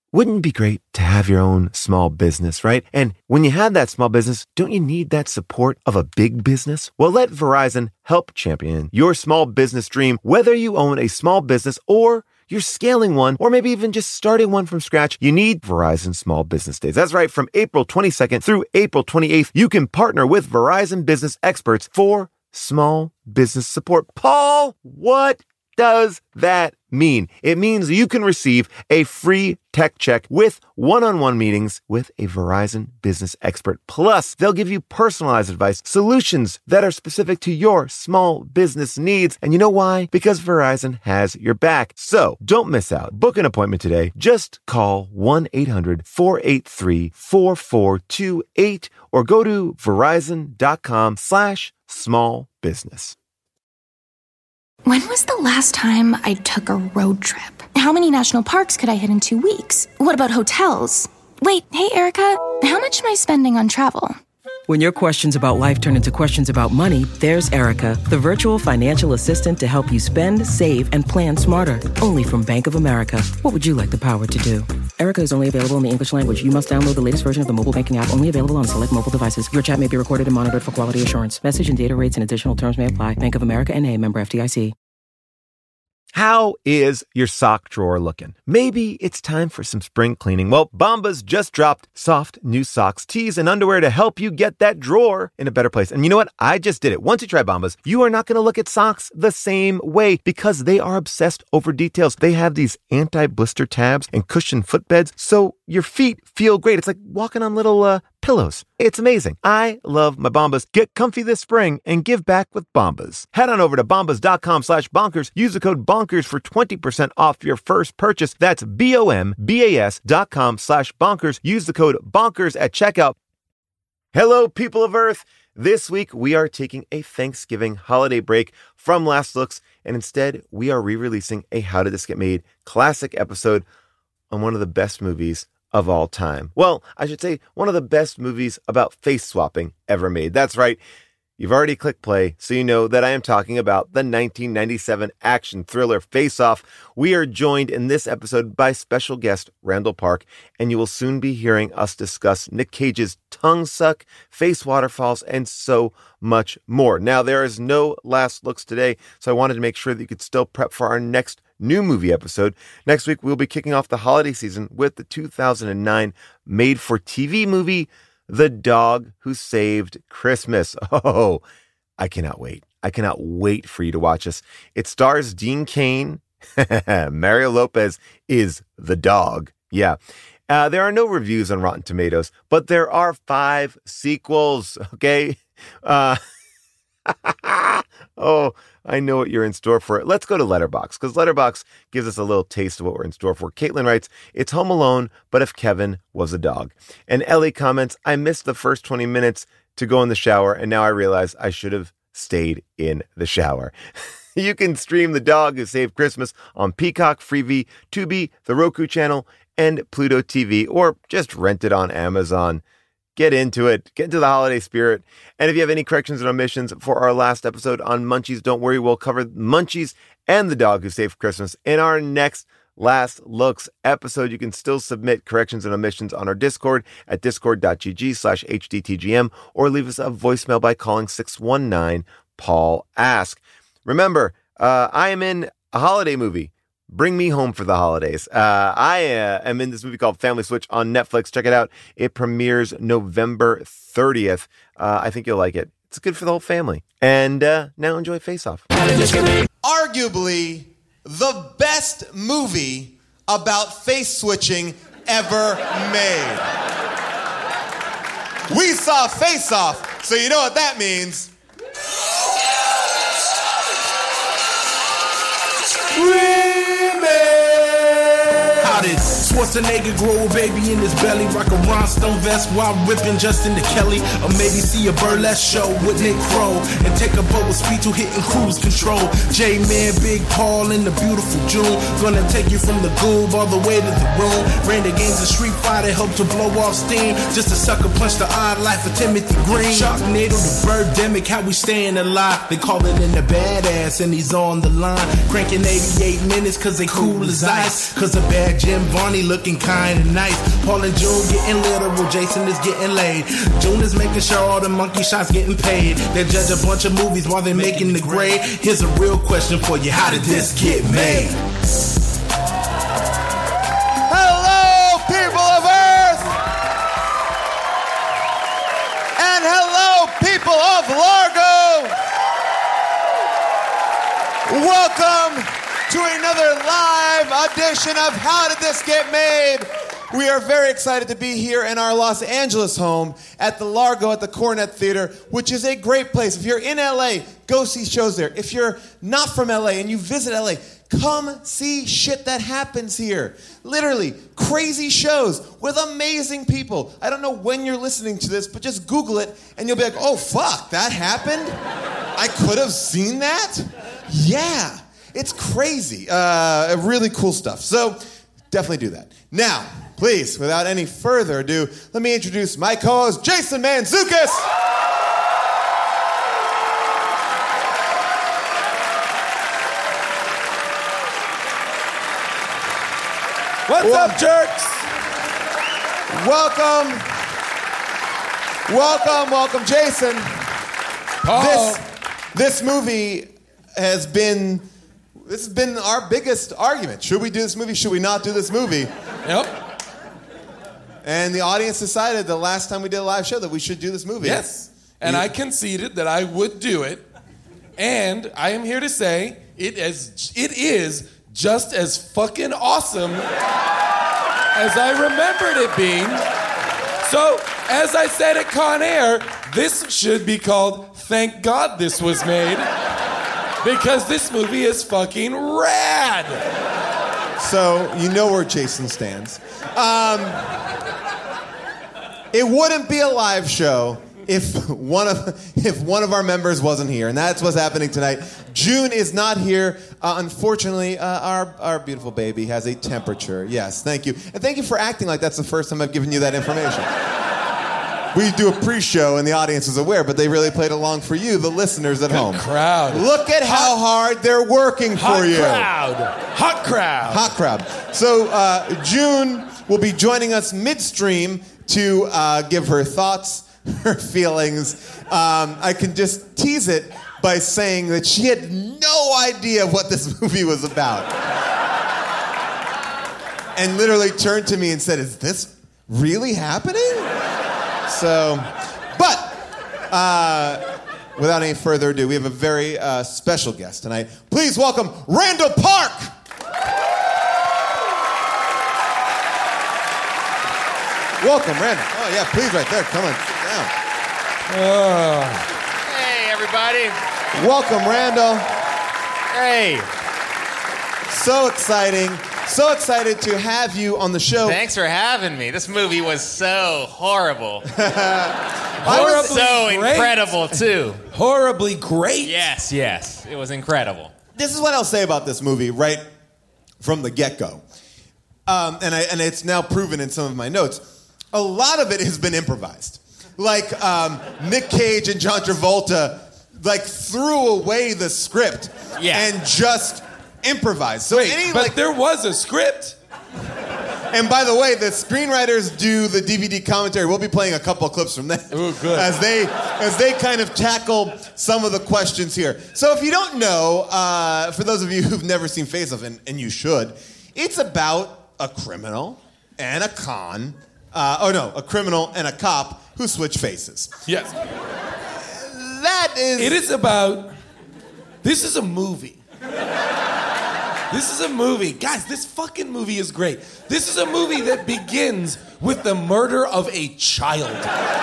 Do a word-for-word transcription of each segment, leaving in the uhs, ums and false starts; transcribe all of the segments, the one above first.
Wouldn't it be great to have your own small business, right? And when you have that small business, don't you need that support of a big business? Well, let Verizon help champion your small business dream, whether you own a small business or you're scaling one, or maybe even just starting one from scratch. You need Verizon Small Business Days. That's right. From April twenty-second through April twenty-eighth, you can partner with Verizon business experts for small business support. Paul, what does that mean? It means you can receive a free tech check with one-on-one meetings with a Verizon business expert. Plus, they'll give you personalized advice, solutions that are specific to your small business needs. And you know why? Because Verizon has your back. So don't miss out. Book an appointment today. Just call one eight hundred four eight three four four two eight or go to verizon.com slash small business. When was the last time I took a road trip? How many national parks could I hit in two weeks? What about hotels? Wait, hey, Erica, how much am I spending on travel? When your questions about life turn into questions about money, there's Erica, the virtual financial assistant to help you spend, save, and plan smarter. Only from Bank of America. What would you like the power to do? Erica is only available in the English language. You must download the latest version of the mobile banking app, only available on select mobile devices. Your chat may be recorded and monitored for quality assurance. Message and data rates and additional terms may apply. Bank of America N A, member F D I C. How is your sock drawer looking? Maybe it's time for some spring cleaning. Well, Bombas just dropped soft new socks, tees, and underwear to help you get that drawer in a better place. And you know what? I just did it. Once you try Bombas, you are not going to look at socks the same way because they are obsessed over details. They have these anti-blister tabs and cushioned footbeds, so your feet feel great. It's like walking on little uh, pillows. It's amazing. I love my Bombas. Get comfy this spring and give back with Bombas. Head on over to bombas.com slash bonkers. Use the code bonkers for twenty percent off your first purchase. That's B-O-M-B-A-S dot com slash bonkers. Use the code bonkers at checkout. Hello, people of Earth. This week, we are taking a Thanksgiving holiday break from Last Looks, and instead, we are re-releasing a How Did This Get Made classic episode on one of the best movies of all time. Well, I should say one of the best movies about face swapping ever made. That's right. You've already clicked play, so you know that I am talking about the nineteen ninety-seven action thriller Face Off. We are joined in this episode by special guest Randall Park, and you will soon be hearing us discuss Nick Cage's tongue suck, face waterfalls, and so much more. Now, there is no Last Looks today, so I wanted to make sure that you could still prep for our next new movie episode. Next week, we'll be kicking off the holiday season with the two thousand nine made-for-T V movie, The Dog Who Saved Christmas. Oh, I cannot wait. I cannot wait for you to watch this. It stars Dean Cain. Mario Lopez is the dog. Yeah. Uh, there are no reviews on Rotten Tomatoes, but there are five sequels, okay? Uh, oh, I know what you're in store for. Let's go to Letterboxd, because Letterboxd gives us a little taste of what we're in store for. Caitlin writes, it's Home Alone, but if Kevin was a dog. And Ellie comments, I missed the first twenty minutes to go in the shower, and now I realize I should have stayed in the shower. You can stream The Dog Who Saved Christmas on Peacock, Freevee, Tubi, the Roku channel, and Pluto T V, or just rent it on Amazon. Get into it. Get into the holiday spirit. And if you have any corrections and omissions for our last episode on Munchies, don't worry. We'll cover Munchies and The Dog Who Saved Christmas in our next Last Looks episode. You can still submit corrections and omissions on our Discord at discord.gg slash hdtgm or leave us a voicemail by calling six one nine Paul Ask. Remember, uh, I am in a holiday movie. Bring me home for the holidays. Uh, I uh, am in this movie called Family Switch on Netflix. Check it out. It premieres November thirtieth. Uh, I think you'll like it. It's good for the whole family. And uh, now enjoy Face Off. Arguably the best movie about face switching ever made. We saw Face Off, so you know what that means. How did Schwarzenegger grow a baby in his belly, rock a rhinestone vest while ripping Justin to Kelly, or maybe see a burlesque show with Nick Crow and take a boat with speed to hitting cruise control. J-Man, Big Paul, and the beautiful June, gonna take you from the goob all the way to the room. Ran the games of Street Fighter, helped to blow off steam, just a sucker punch the odd life of Timothy Green. Sharknado, the Birdemic, how we staying alive. They call it in the badass, and he's on the line, cranking eighty-eight minutes cause they cool as ice, cause a bad J Jim Varney looking kind and nice. Paul and June getting literal, Jason is getting laid. June is making sure all the monkey shots getting paid. They judge a bunch of movies while they're making the grade. Here's a real question for you, how did this get made? Hello, people of Earth! And hello, people of Largo! Welcome to another live edition of How Did This Get Made? We are very excited to be here in our Los Angeles home at the Largo at the Cornet Theater, which is a great place. If you're in L A, go see shows there. If you're not from L A and you visit L A, come see shit that happens here. Literally, crazy shows with amazing people. I don't know when you're listening to this, but just Google it and you'll be like, oh, fuck, that happened? I could have seen that? Yeah. It's crazy. Uh, really cool stuff. So definitely do that. Now, please, without any further ado, let me introduce my co-host, Jason Mantzoukas. What's Wel- up, jerks? Welcome. Welcome, welcome, Jason. Paul. This, this movie has been... This has been our biggest argument. Should we do this movie? Should we not do this movie? Yep. And the audience decided the last time we did a live show that we should do this movie. Yes. And I conceded that I would do it. And I am here to say it is, it is just as fucking awesome as I remembered it being. So, as I said at Con Air, this should be called Thank God This Was Made. Because this movie is fucking rad. So, you know where Jason stands. Um, it wouldn't be a live show if one of if one of our members wasn't here, and that's what's happening tonight. June is not here. Uh, unfortunately, uh, our, our beautiful baby has a temperature. Yes, thank you. And thank you for acting like that's the first time I've given you that information. We do a pre-show and the audience is aware, but they really played along for you, the listeners at Good home. crowd. Look at how hard they're working for Hot you. crowd. Hot crowd. Hot crowd. So uh, June will be joining us midstream to uh, give her thoughts, her feelings. Um, I can just tease it by saying that she had no idea what this movie was about. And literally turned to me and said, is this really happening? So, but uh, without any further ado, we have a very uh, special guest tonight. Please welcome Randall Park. Welcome, Randall. Oh yeah, please, right there. Come on, sit down. Oh. Hey, everybody. Welcome, Randall. Hey. So exciting. So excited to have you on the show. Thanks for having me. This movie was so horrible. Horribly so great. incredible, too. Horribly great. Yes, yes. It was incredible. This is what I'll say about this movie right from the get-go. Um, and, I, and it's now proven in some of my notes. A lot of it has been improvised. Like um, Nick Cage and John Travolta like threw away the script Yeah. and just improvised. So Wait, any, but like, there was a script. and by the way, the screenwriters do the D V D commentary. We'll be playing a couple of clips from that. Ooh, good. As they as they kind of tackle some of the questions here. So if you don't know, uh, for those of you who've never seen Face Off, and, and you should, it's about a criminal and a con. Uh, oh no, a criminal and a cop who switch faces. Yes. That is. It is about... This is a movie. This is a movie. Guys, this fucking movie is great. This is a movie that begins with the murder of a child.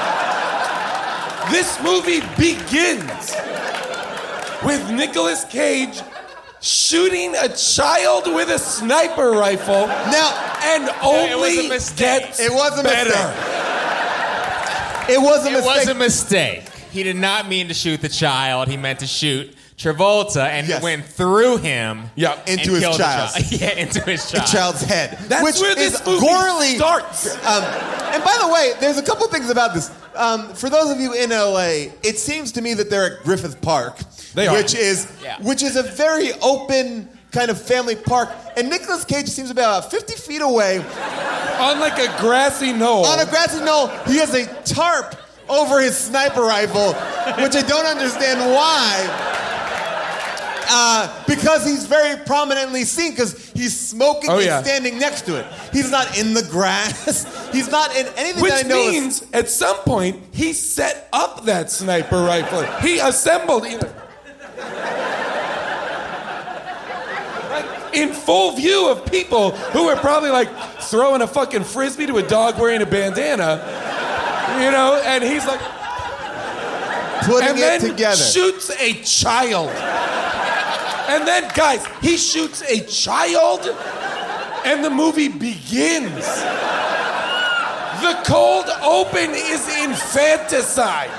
This movie begins with Nicolas Cage shooting a child with a sniper rifle. Now, and only it was a mistake. gets It was a better. mistake. It was a It mistake. was a mistake. He did not mean to shoot the child. He meant to shoot Travolta, and Yes. it went through him. Yeah, and into his killed the child. Yeah, into his The child. child's head. That's which where is this movie gorely starts. Um, and by the way, there's a couple things about this. Um, for those of you in L A, it seems to me that they're at Griffith Park, They are. which is Yeah. which is a very open kind of family park, and Nicolas Cage seems about fifty feet away. On like a grassy knoll. On a grassy knoll, he has a tarp over his sniper rifle, which I don't understand why. Uh, because he's very prominently seen, because he's smoking oh, and yeah. standing next to it. He's not in the grass. He's not in anything Which that I know. means, is... at some point, he set up that sniper rifle. He assembled it. Like, in full view of people who were probably like throwing a fucking frisbee to a dog wearing a bandana, you know, and he's like... Putting and it then together. shoots a child. And then, guys, he shoots a child, and the movie begins. The cold open is infanticide.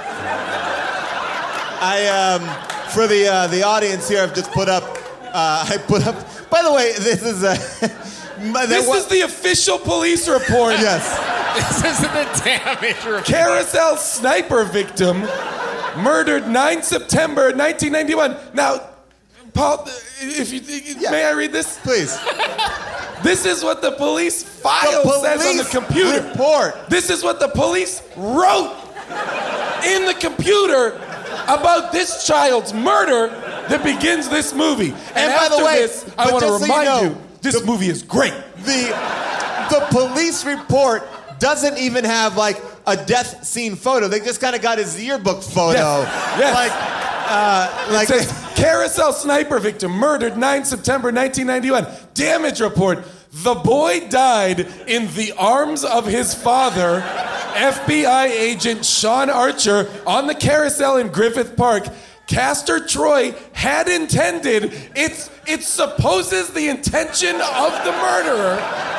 I, um, for the uh, the audience here, I've just put up. Uh, I put up. By the way, this is a. This is the official police report. Yes. This is the damage report. Carousel sniper victim murdered nine September nineteen ninety-one. Now. Paul, if you yeah. may I read this? Please. This is what the police file the police says on the computer. Report. This is what the police wrote in the computer about this child's murder that begins this movie. And, And after by the way, this, I want to so remind you, know, you, this the, movie is great. The the police report doesn't even have like a death scene photo. They just kind of got his yearbook photo. Yes. Yes. Like. Uh, like it says, Carousel sniper victim murdered nine September nineteen ninety-one. Damage report. The boy died in the arms of his father, F B I agent Sean Archer, on the carousel in Griffith Park. Castor Troy had intended, it's, it supposes the intention of the murderer.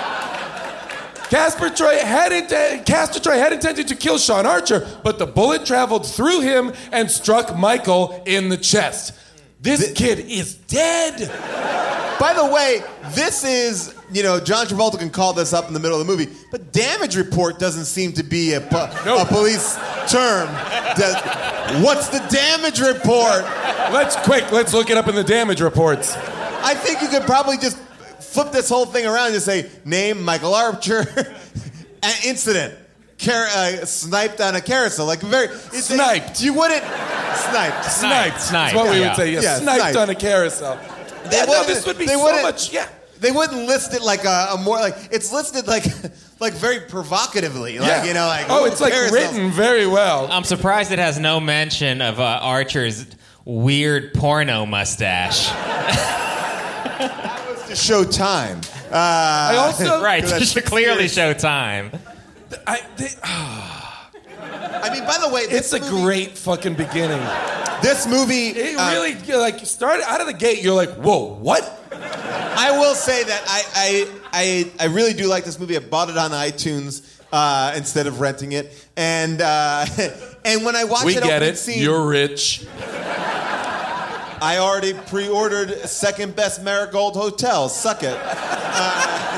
Casper Troy had int- Castor Troy had intended to kill Sean Archer, but the bullet traveled through him and struck Michael in the chest. This the- kid is dead. By the way, this is, you know, John Travolta can call this up in the middle of the movie, but damage report doesn't seem to be a, po- nope. a police term. That, what's the damage report? Let's quick, let's look it up in the damage reports. I think you could probably just flip this whole thing around and just say, name Michael Archer, an incident, Car- uh, sniped on a carousel. Like very... It's sniped. A, you wouldn't... Sniped. Sniped. Sniped. That's what we yeah. would say. Yeah, yeah sniped, sniped on a carousel. They yeah, no, this would be they so much... Yeah. They wouldn't list it like a, a more... like It's listed like like very provocatively. Like, yeah. you know, like... Oh, it's like carousels. written very well. I'm surprised it has no mention of uh, Archer's weird porno mustache. That was to show time. Uh, I also... Right, that's to clearly serious. show time. I, they, I mean, by the way, it's this a movie, great fucking beginning. This movie... It uh, really, you're like, start out of the gate, you're like, whoa, what? I will say that I, I, I, I really do like this movie. I bought it on iTunes uh, instead of renting it. And uh, and when I watched We that get opening it. scene... You're rich. I already pre-ordered second best Marigold Hotel. Suck it. Uh,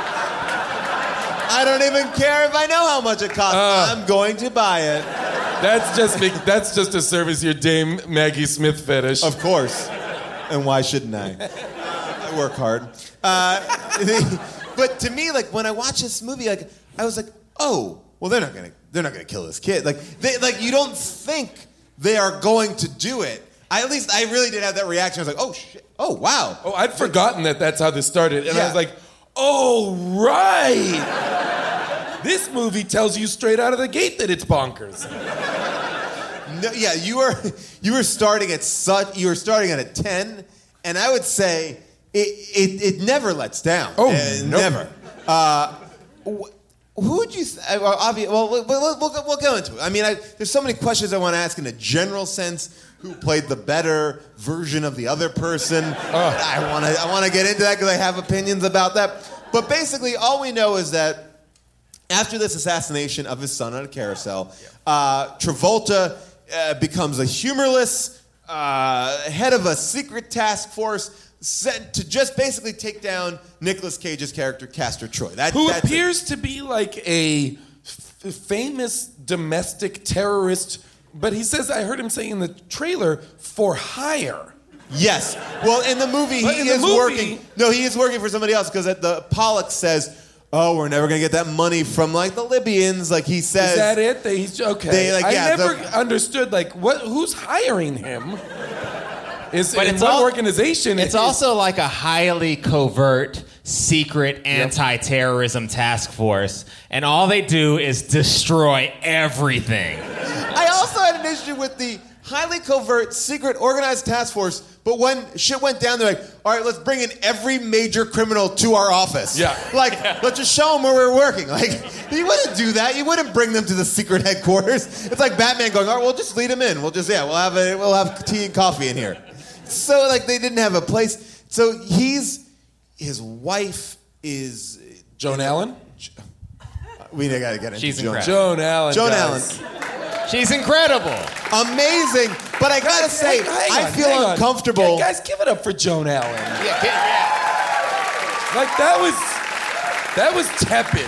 I don't even care if I know how much it costs. Uh, I'm going to buy it. That's just me, that's just to service your Dame Maggie Smith fetish. Of course. And why shouldn't I? I work hard. Uh, but to me, like when I watch this movie, like I was like, oh, well, they're not gonna, they're not gonna kill this kid. Like, they, like you don't think they are going to do it. I, at least I really did have that reaction. I was like, oh shit, oh wow. Oh, I'd forgotten that that's how this started, and Yeah. I was like, oh right. This movie tells you straight out of the gate that it's bonkers. No, yeah, you were you were starting at such you were starting at a ten, and I would say it it, it never lets down. Oh, uh, no. never. Uh, wh- who would you? Th- well, obvi- well, we'll, we'll, we'll, we'll go into it. I mean, I, there's so many questions I want to ask in a general sense. Who played the better version of the other person? I want to I want to get into that because I have opinions about that. But basically, all we know is that after this assassination of his son on a carousel, uh, Travolta uh, becomes a humorless uh, head of a secret task force sent to just basically take down Nicolas Cage's character, Castor Troy. That, Who that's appears to be like a f- famous domestic terrorist, but he says, I heard him say in the trailer, for hire. Yes. Well, in the movie, But he in the is movie- working. No, he is working for somebody else because the Pollock says, "Oh, we're never gonna get that money from like the Libyans." Like he says. Is that it? They, he's okay. They, like, I yeah, never the- understood like what who's hiring him. Is But in it's what all- organization? It's is- also like a highly covert, secret anti-terrorism task force, and all they do is destroy everything. I also had an issue with the highly covert, secret, organized task force. But when shit went down, they're like, "All right, let's bring in every major criminal to our office." Yeah. Like, let's just show them where we're working. Like, you wouldn't do that. You wouldn't bring them to the secret headquarters. It's like Batman going, "All right, we'll just lead them in. We'll just yeah, we'll have a, we'll have tea and coffee in here." So like they didn't have a place. So he's his wife is Joan Allen. We gotta get into She's Joan. incredible. Joan Allen. Joan guys. Allen. She's incredible. Amazing, but I gotta say, Hang- hang I on, feel hang on. uncomfortable. Yeah, guys, give it up for Joan Allen. Yeah, yeah. Like that was that was tepid.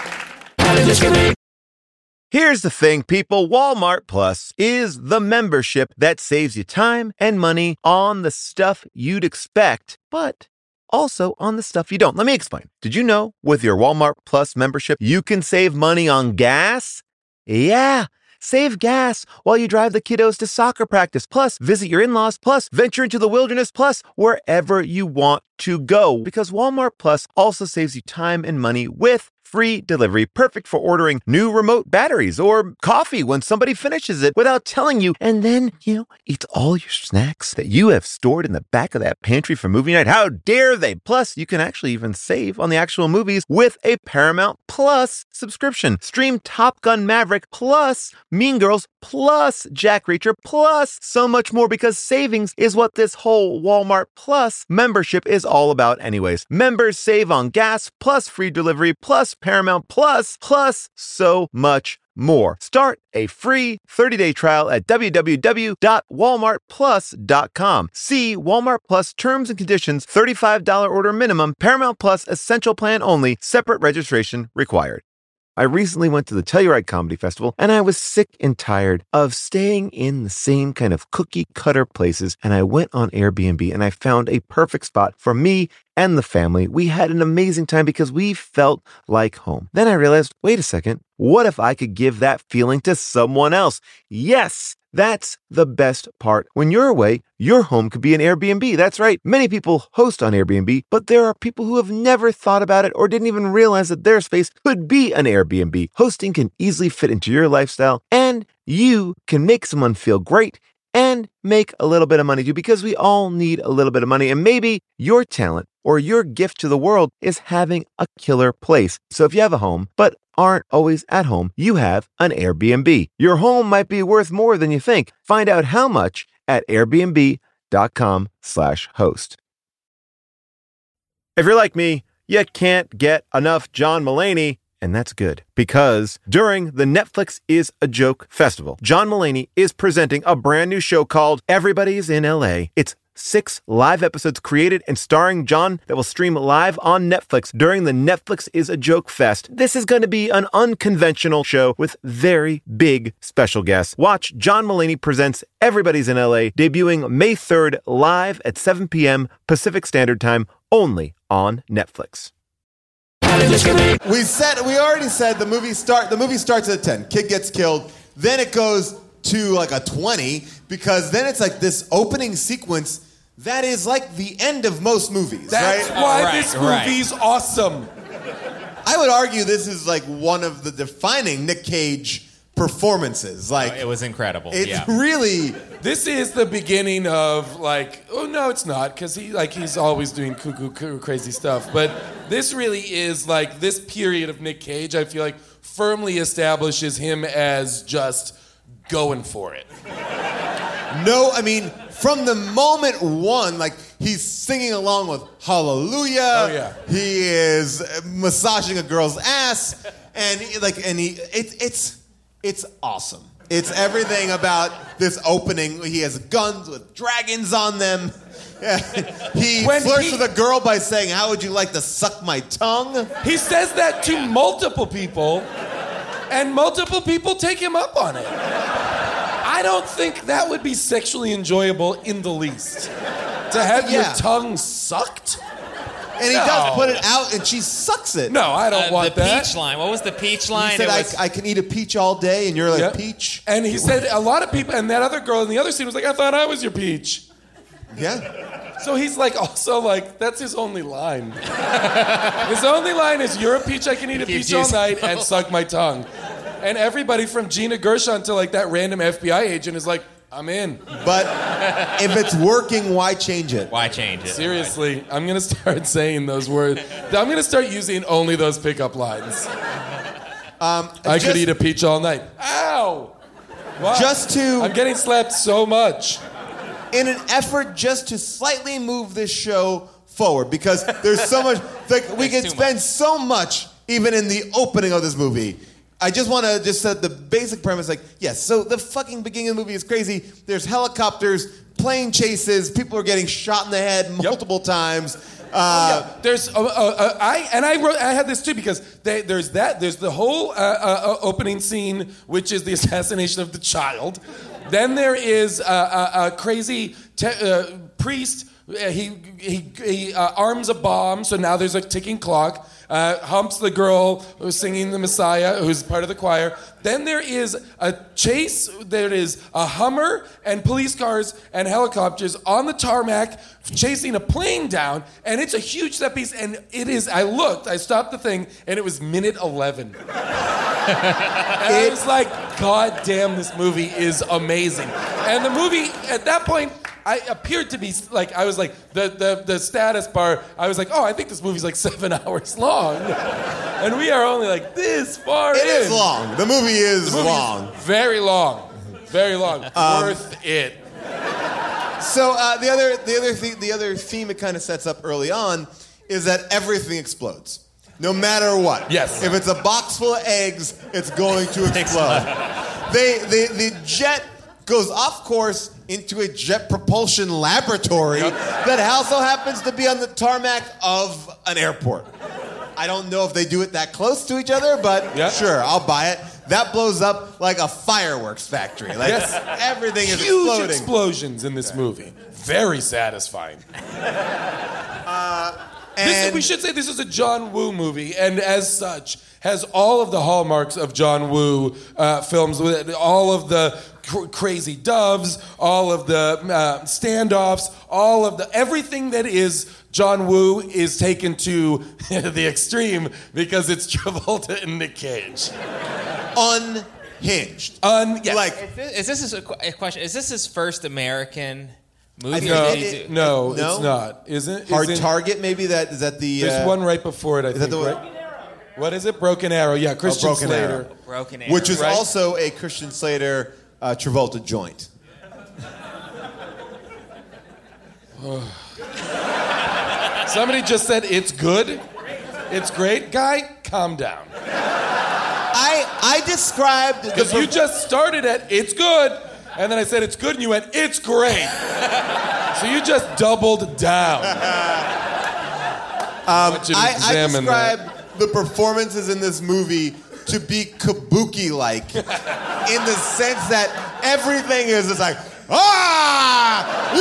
Here's the thing, people. Walmart Plus is the membership that saves you time and money on the stuff you'd expect, but also on the stuff you don't. Let me explain. Did you know with your Walmart Plus membership, you can save money on gas? Yeah. Save gas while you drive the kiddos to soccer practice, plus visit your in-laws, plus venture into the wilderness, plus wherever you want to go. Because Walmart Plus also saves you time and money with free delivery, perfect for ordering new remote batteries or coffee when somebody finishes it without telling you. And then, you know, eats all your snacks that you have stored in the back of that pantry for movie night. How dare they? Plus, you can actually even save on the actual movies with a Paramount Plus subscription. Stream Top Gun Maverick plus Mean Girls plus Jack Reacher plus so much more, because savings is what this whole Walmart Plus membership is all about anyways. Members save on gas plus free delivery plus Paramount Plus plus so much more. Start a free thirty-day trial at w w w dot walmart plus dot com. See Walmart Plus terms and conditions. thirty-five dollars order minimum. Paramount Plus essential plan only. Separate registration required. I recently went to the Telluride Comedy Festival, and I was sick and tired of staying in the same kind of cookie cutter places, and I went on Airbnb and I found a perfect spot for me and the family. We had an amazing time because we felt like home. Then I realized, wait a second, what if I could give that feeling to someone else? Yes! That's the best part. When you're away, your home could be an Airbnb. That's right. Many people host on Airbnb, but there are people who have never thought about it or didn't even realize that their space could be an Airbnb. Hosting can easily fit into your lifestyle, and you can make someone feel great and make a little bit of money too, because we all need a little bit of money. And maybe your talent or your gift to the world is having a killer place. So if you have a home, but aren't always at home, you have an Airbnb. Your home might be worth more than you think. Find out how much at airbnb.com slash host. If you're like me, you can't get enough John Mulaney. And that's good, because during the Netflix is a Joke Festival, John Mulaney is presenting a brand new show called Everybody's in L A. It's six live episodes created and starring John that will stream live on Netflix during the Netflix is a Joke Fest. This is going to be an unconventional show with very big special guests. Watch John Mulaney Presents Everybody's in L A, debuting May third live at seven p.m. Pacific Standard Time, only on Netflix. We said we already said the movie start. The movie starts at ten. Kid gets killed. Then it goes to like a twenty, because then it's like this opening sequence that is like the end of most movies. That's right? why Right, this right. movie's awesome. I would argue this is like one of the defining Nick Cage performances. Like It was incredible. it's yeah. really. This is the beginning of like, oh no, it's not, because he like he's always doing cuckoo, cuckoo crazy stuff. But this really is like this period of Nick Cage. I feel like firmly establishes him as just going for it. No, I mean, from the moment one, like, he's singing along with Hallelujah. Oh, yeah. He is massaging a girl's ass, and he, like, and he, it, it's, it's awesome. It's everything about this opening. He has guns with dragons on them. He When flirts he- with a girl by saying, "How would you like to suck my tongue?" He says that to multiple people, and multiple people take him up on it. I don't think that would be sexually enjoyable in the least. To have your Yeah. tongue sucked? And he No. does put it out, and she sucks it. No, I don't Uh, want the that. peach line. What was the peach line? He said, It I, was- I can eat a peach all day, and you're like, Yep. peach? And he said a lot of people, and that other girl in the other scene was like, I thought I was your peach. Yeah. So he's like, also like, that's his only line. His only line is, you're a peach, I can eat a Keeps peach all using- night and suck my tongue. And everybody from Gina Gershon to like that random F B I agent is like, I'm in. But if it's working, why change it? Why change it? Seriously, I'm gonna start saying those words. I'm gonna start using only those pickup lines. Um, I just, could eat a peach all night. Ow! Wow. Just to... I'm getting slapped so much. in an effort just to slightly move this show forward, because there's so much, like, we There's can too spend much. so much even in the opening of this movie. I just want to just set the basic premise, like, yes, so the fucking beginning of the movie is crazy. There's helicopters, plane chases, people are getting shot in the head multiple times. Uh, Yeah, there's uh, uh, uh, I and I wrote I had this too because they, there's that there's the whole uh, uh, uh, opening scene, which is the assassination of the child. Then there is a, a, a crazy te- uh, priest. Uh, he he, he uh, arms a bomb, so now there's a ticking clock. Uh, humps the girl who's singing the Messiah, who's part of the choir. Then there is a chase. There is a Hummer and police cars and helicopters on the tarmac chasing a plane down, and it's a huge set piece. And it is. I looked. I stopped the thing, and it was minute eleven. And I was like, God damn, this movie is amazing. And the movie at that point, I appeared to be like, I was like, the, the, the status bar, I was like, oh, I think this movie's like seven hours long. And we are only like this far it in. is long. The movie is The movie long. is very long. Very long. Um, Worth it. So uh, the other, the other, th- the other theme it kind of sets up early on is that everything explodes, no matter what. Yes. If it's a box full of eggs, it's going to explode. they, they, the jet goes off course into a jet propulsion laboratory Yep. that also happens to be on the tarmac of an airport. I don't know if they do it that close to each other, but Yep. sure, I'll buy it. That blows up like a fireworks factory. Like Yes. everything is Huge exploding. explosions in this movie. Very satisfying. This, And we should say this is a John Woo movie, and as such, has all of the hallmarks of John Woo uh, films, with it, all of the cr- crazy doves, all of the uh, standoffs, all of the everything that is John Woo is taken to the extreme because it's Travolta and Nick Cage. unhinged. Un, yes. Like, Is this, is this his, a question? Is this his first American movie? think or no, did he it- do- no, No? it's not. Isn't Hard isn't- Target, maybe that is that the. There's uh, one right before it, I that think. the- right? What is it? Broken Arrow. Yeah, Christian Broken Slater. Arrow. Broken Arrow. which is Right. also a Christian Slater uh, Travolta joint. Somebody just said it's good. It's great. Guy, calm down. I I described the Because you just started at it's good, and then I said it's good, and you went it's great. So you just doubled down. I want you to I, I examine that. described the performances in this movie to be kabuki-like, in the sense that everything is just like ah,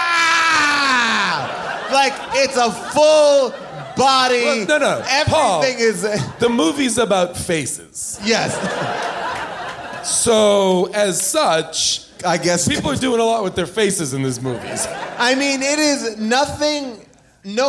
ah! Like it's a full body. Well, no, no, everything Paul. is The movie's about faces. yes. So as such, I guess people are doing a lot with their faces in these movies. I mean, it is nothing. No,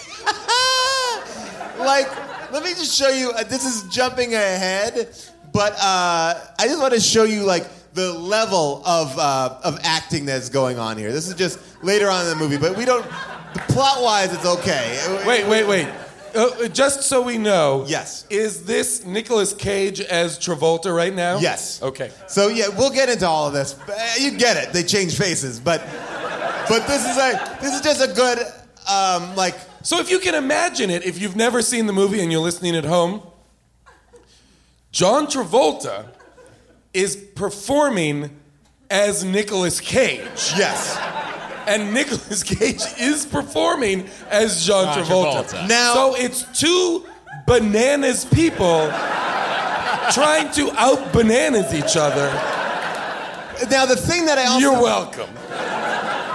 like, let me just show you. Uh, this is jumping ahead, but uh, I just want to show you like the level of uh, of acting that's going on here. This is just later on in the movie, but we don't. Plot-wise, it's okay. Wait, wait, wait. Uh, just so we know. Yes. Is this Nicolas Cage as Travolta right now? Yes. Okay. So yeah, we'll get into all of this. Uh, You get it. They change faces, but but this is a this is just a good um, like. So if you can imagine it, if you've never seen the movie and you're listening at home, John Travolta is performing as Nicolas Cage. Yes. And Nicolas Cage is performing as John John Travolta. Travolta. Now- so it's two bananas people trying to out bananas each other. Now the thing that I also You're welcome.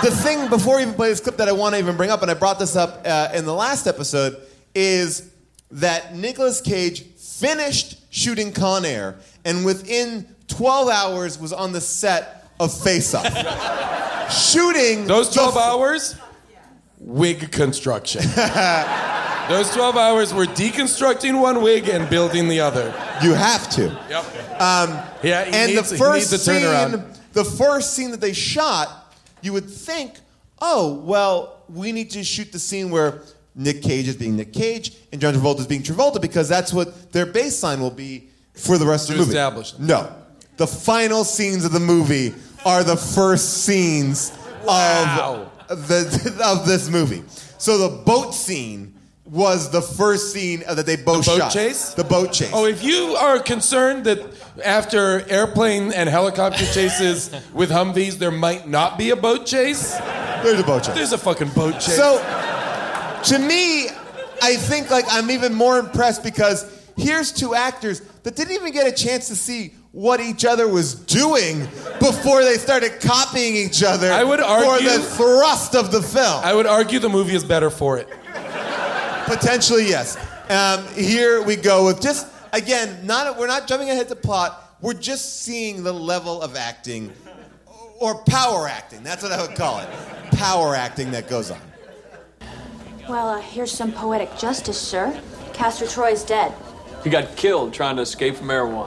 the thing before we even play this clip that I want to even bring up, and I brought this up uh, in the last episode, is that Nicolas Cage finished shooting Con Air and within twelve hours was on the set of Face Off. Shooting Those twelve the f- hours, wig construction. Those twelve hours were deconstructing one wig and building the other. You have to. Yep. Um, Yeah, he and needs, the he first needs a turnaround. scene, the first scene that they shot, you would think, oh, well, we need to shoot the scene where Nick Cage is being Nick Cage and John Travolta is being Travolta because that's what their baseline will be for the rest To of the movie. establish them. No. The final scenes of the movie are the first scenes Wow. of, the, of this movie. So the boat scene was the first scene that they both The boat shot. chase? The boat chase. Oh, if you are concerned that after airplane and helicopter chases with Humvees, there might not be a boat chase, There's a boat chase. there's a fucking boat chase. So, to me, I think like I'm even more impressed because here's two actors that didn't even get a chance to see what each other was doing before they started copying each other I would for argue- the thrust of the film. I would argue the movie is better for it. Potentially, yes. Um, here we go with just, again, not we're not jumping ahead to plot. We're just seeing the level of acting, or power acting. That's what I would call it. Power acting that goes on. Well, uh, here's some poetic justice, sir. Castor Troy's dead. He got killed trying to escape from Erewhon.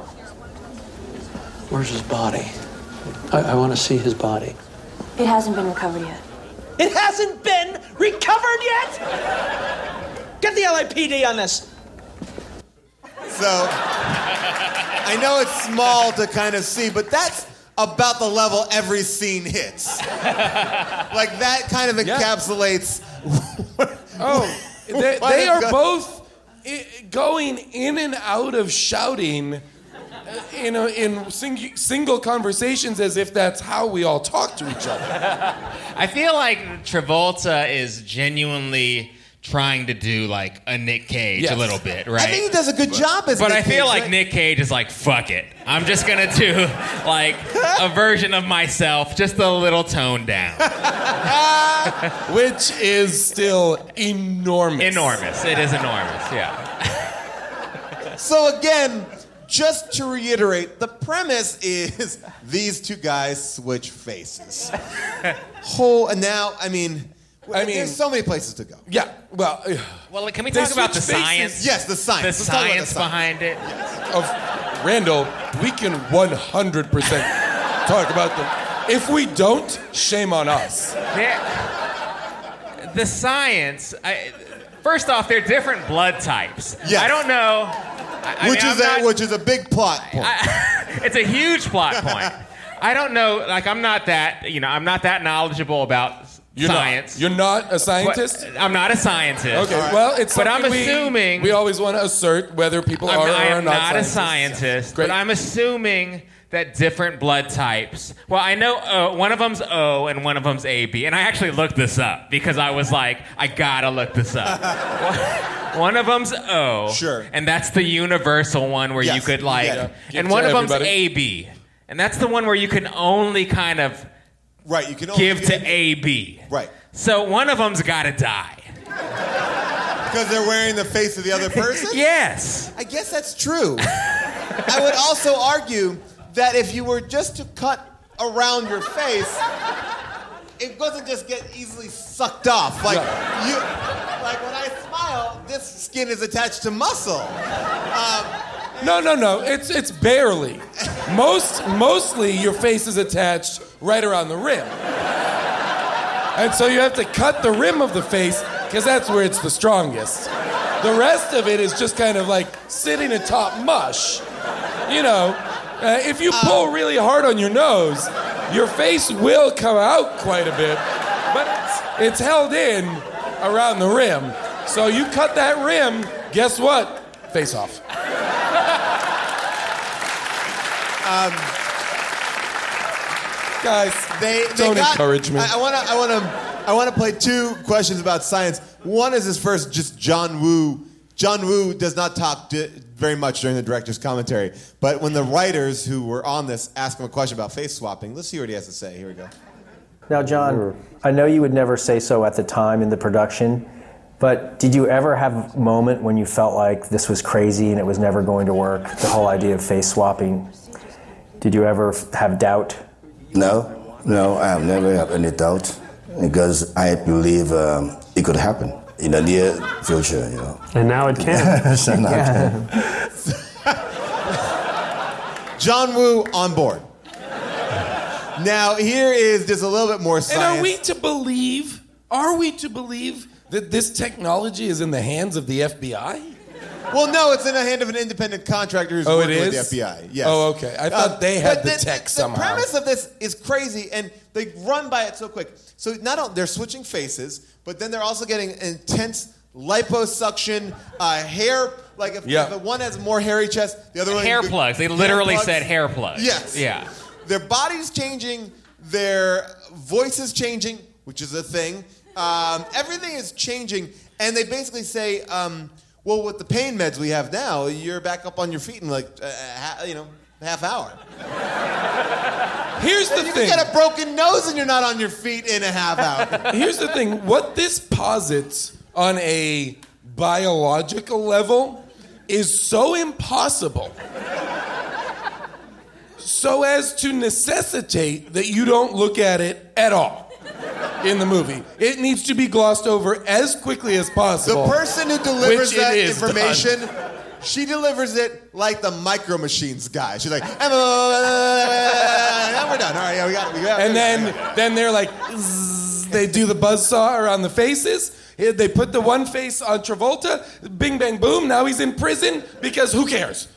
Where's his body? I, I want to see his body. It hasn't been recovered yet. It hasn't been recovered yet? Get the L A P D on this. So, I know it's small to kind of see, but that's about the level every scene hits. Like, that kind of encapsulates... Oh, they, what they is are go- both I- going in and out of shouting uh, in, a, in sing- single conversations as if that's how we all talk to each other. I feel like Travolta is genuinely trying to do like a Nick Cage Yes. a little bit, right? I think he does a good job as But Nick I feel Cage, like right? Nick Cage is like, fuck it. I'm just gonna do like a version of myself, just a little toned down. Which is still enormous. Enormous. It is enormous, yeah. So again, just to reiterate, the premise is these two guys switch faces. Whole, and now, I mean... I mean- there's so many places to go. Yeah, well... uh, Well, can we They talk about the switch faces. science? Yes, the The science. Let's talk about the science behind it. Of Randall, we can one hundred percent talk about the... If we don't, shame on us. There- the science. I, first off, they're different blood types. Yes. I don't know. I, I Which mean, is I'm a not- which is a big plot point. I, it's a huge plot point. I don't know. Like, I'm not that. You know, I'm not that knowledgeable about You're science. Not, you're not a But- scientist? I'm not a scientist. Okay, well, it's But I'm something we- assuming- We always want to assert whether people I'm, are I or are am not, not a scientists. scientist, Great. but I'm assuming that different blood types. Well, I know uh, one of them's O and one of them's A B, and I actually looked this up because I was like, I gotta look this up. One of them's O, Sure. and that's the universal one where Yes, you could you like, get it. Give and to one of them's everybody. A B, and that's the one where you can only kind of Right, you can only give to A B. Right. So one of them's gotta die. Because they're wearing the face of the other person? Yes. I guess that's true. I would also argue that if you were just to cut around your face, it doesn't just get easily sucked off. Like you, like when I smile, this skin is attached to muscle. Um, No, no, no. It's it's barely. Most mostly your face is attached right around the rim. And so you have to cut the rim of the face because that's where it's the strongest. The rest of it is just kind of like sitting atop mush. You know, uh, if you pull really hard on your nose, your face will come out quite a bit, but it's, it's held in around the rim. So you cut that rim, guess what? Face off. Guys, they, they don't got, encourage me. I, I wanna, I wanna, I wanna play two questions about science. One is his first, just John Woo. John Woo does not talk di- very much during the director's commentary, but when the writers who were on this ask him a question about face swapping, let's see what he has to say. Here we go. Now, John, I know you would never say so at the time in the production, but did you ever have a moment when you felt like this was crazy and it was never going to work, the whole idea of face swapping? Did you ever have doubt? No, no, I have never had any doubt because I believe um, it could happen in the near future, you know. And now it can. So now it can. John Woo on board. Now, here is just a little bit more science. And are we to believe, are we to believe that this technology is in the hands of the F B I? Well, no, it's in the hand of an independent contractor who's Oh, it working with is? the F B I. Yes. Oh, okay. I thought Uh, they had but the tech the, somehow. The premise of this is crazy, and they run by it so quick. So not only they're switching faces, but then they're also getting intense liposuction, uh, hair. Like if, Yeah. if the one has more hairy chest, the other one Hair the- plugs. They hair literally plugs. said hair plugs. Yes. Yeah. Their body's changing, their voice is changing, which is a thing. Um, everything is changing, and they basically say, um, "Well, with the pain meds we have now, you're back up on your feet in like, uh, ha- you know, half hour." Here's the you thing. You can get a broken nose and you're not on your feet in a half hour. Here's the thing. What this posits on a biological level is so impossible so as to necessitate that you don't look at it at all in the movie. It needs to be glossed over as quickly as possible. The person who delivers which it that is information, done. she delivers it like the Micro Machines guy. She's like, and we're done. All right, yeah, we got it. We got it. And then, then they're like, zzz, they do the buzzsaw around the faces. They put the one face on Travolta. Bing, bang, boom. Now he's in prison because who cares?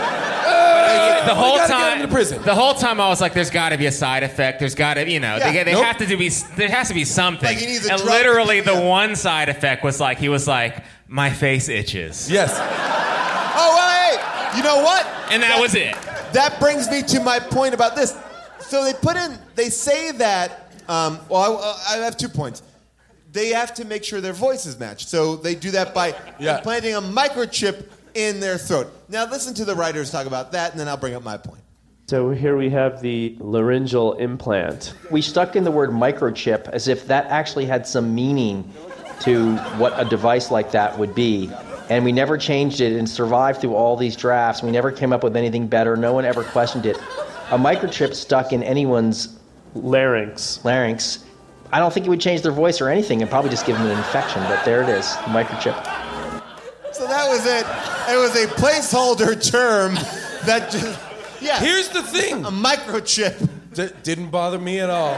Uh, the whole we gotta time, get him to prison. the whole time I was like, "There's got to be a side effect. There's got to, you know, Yeah, they, they nope. have to do be. There has to be something." Like he needs a and drug- literally, the one side effect was like he was like, "My face itches." Yes. Oh, well, hey, you know what? And that was it. That brings me to my point about this. So they put in, they say that, um, well, I, I have two points. They have to make sure their voices match. So they do that by Yeah. implanting a microchip in their throat. Now listen to the writers talk about that, and then I'll bring up my point. So here we have the laryngeal implant. We stuck in the word microchip as if that actually had some meaning to what a device like that would be. And we never changed it and survived through all these drafts. We never came up with anything better. No one ever questioned it. A microchip stuck in anyone's larynx. Larynx. I don't think it would change their voice or anything and probably just give them an infection. But there it is, microchip. So that was it. It was a placeholder term that just, yeah. Here's the thing. A microchip. D- didn't bother me at all.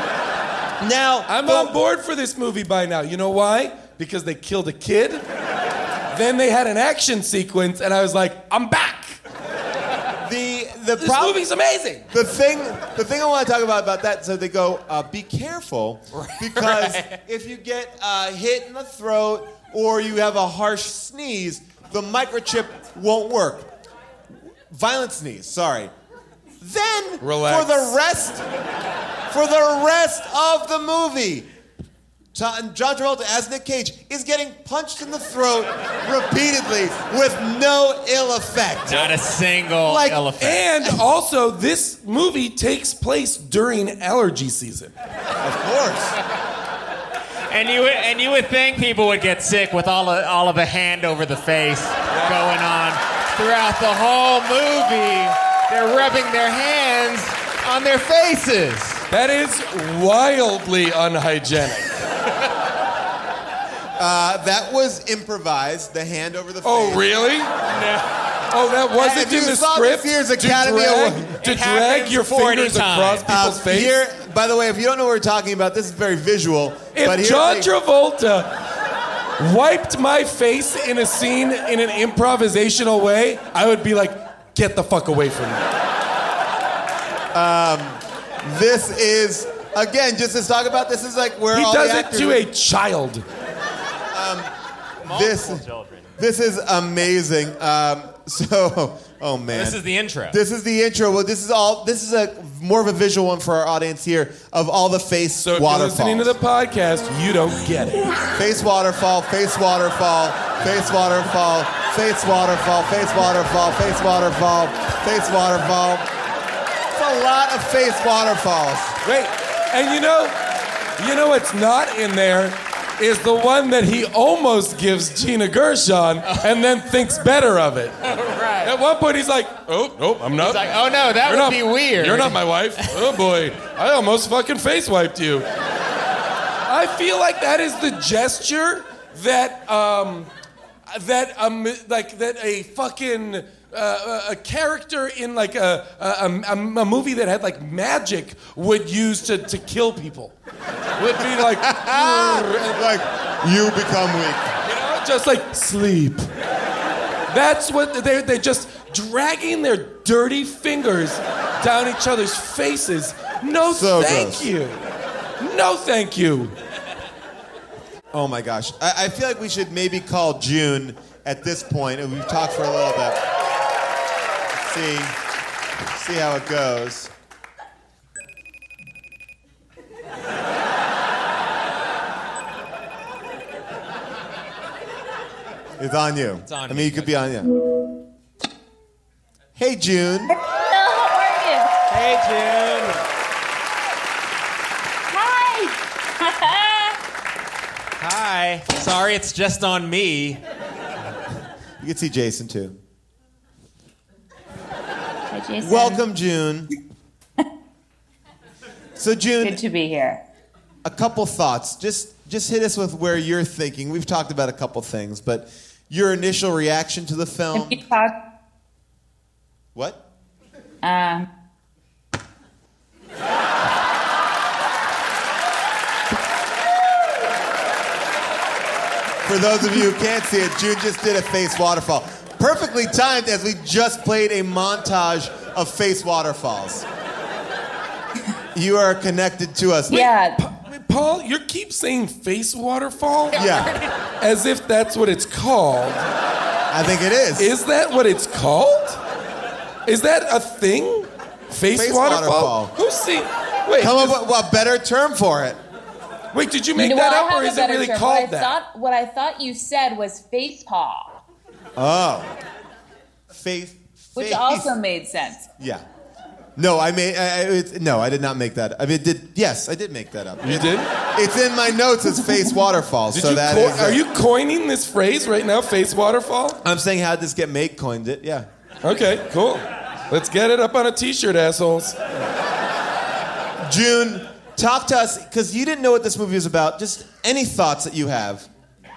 Now I'm on board for this movie by now. You know why? Because they killed a kid. Then they had an action sequence, and I was like, I'm back. The the This problem, movie's amazing. The thing the thing I want to talk about about that, so they go, uh, be careful, because Right. if you get uh, hit in the throat or you have a harsh sneeze, the microchip won't work. Violent sneeze, sorry. Then Relax. for the rest for the rest of the movie, John John Travolta as Nick Cage is getting punched in the throat repeatedly with no ill effect. Not a single Like, ill effect. and also, this movie takes place during allergy season. Of course. And you would, and you would think people would get sick with all of all of the hand over the face going on throughout the whole movie. They're rubbing their hands on their faces. That is wildly unhygienic. Uh, that was improvised. The hand over the face. Oh, really? No. Oh, that wasn't If you in the saw script? this year's To Academy drag- Award- To It drag happens your forty fingers across times. people's Uh, face? here, by the way, if you don't know what we're talking about, this is very visual. but If here John they- Travolta wiped my face in a scene in an improvisational way, I would be like, get the fuck away from me. Um, this is again just to talk about. This is like where He all does the it actors. to a child. Um, this, this is amazing. Um, so, oh man, This is the intro. This is the intro. Well, this is all. This is a more of a visual one for our audience here of all the face So if you're waterfalls. listening to the podcast, you don't get it. Face waterfall, face waterfall, face waterfall, face waterfall, face waterfall, face waterfall, face waterfall. It's a lot of face waterfalls. Wait, and you know, You know what's not in there is the one that he almost gives Gina Gershon and then thinks better of it. Right. At one point, he's like, oh, nope, I'm not. He's like, oh no, that You're would not- be weird. You're not my wife. Oh boy, I almost fucking face wiped you. I feel like that is the gesture that, um, that um, like that a fucking uh, a character in like a a, a a movie that had like magic would use to, to kill people. Would be like, like you become weak. You know, just like sleep. That's what they they're just dragging their dirty fingers down each other's faces. No, So thank gross. you. No, thank you. Oh my gosh. I, I feel like we should maybe call June at this point, and we've talked for a little bit. See, see how it goes. It's on you. It's on I me. mean, you could be on you. Hey, June. Hello, how are you? Hey, June. Hi. Hi. Sorry, it's just on me. You can see Jason too. Hi, Jason. Welcome, June. So, June, Good to be here. a couple thoughts. Just just hit us with where you're thinking. We've talked about a couple things, but your initial reaction to the film. Have you talked? What? Um, For those of you who can't see it, June just did a face waterfall. Perfectly timed as we just played a montage of face waterfalls. You are connected to us. yeah. Paul, you keep saying face waterfall? Yeah, As if that's what it's called. I think it is. Is that what it's called? Is that a thing? Face, Face waterfall? waterfall. Who's seen? Wait, Come is- up with a better term for it. wait, did you make You know, that well, up I or have is a it better really term. called what I that? Thought, what I thought you said was face paw, Oh. Face. which face. also made sense. Yeah. No, I made. I, I, it, no, I did not make that. I mean, it did. Yes, I did make that up. You It- did? It's in my notes as face waterfall. Did so you that co- is are it. you coining this phrase right now, face waterfall? I'm saying how did this get made? Coined it. Yeah. Okay, cool. Let's get it up on a t-shirt, assholes. June, talk to us because you didn't know what this movie was about. Just any thoughts that you have.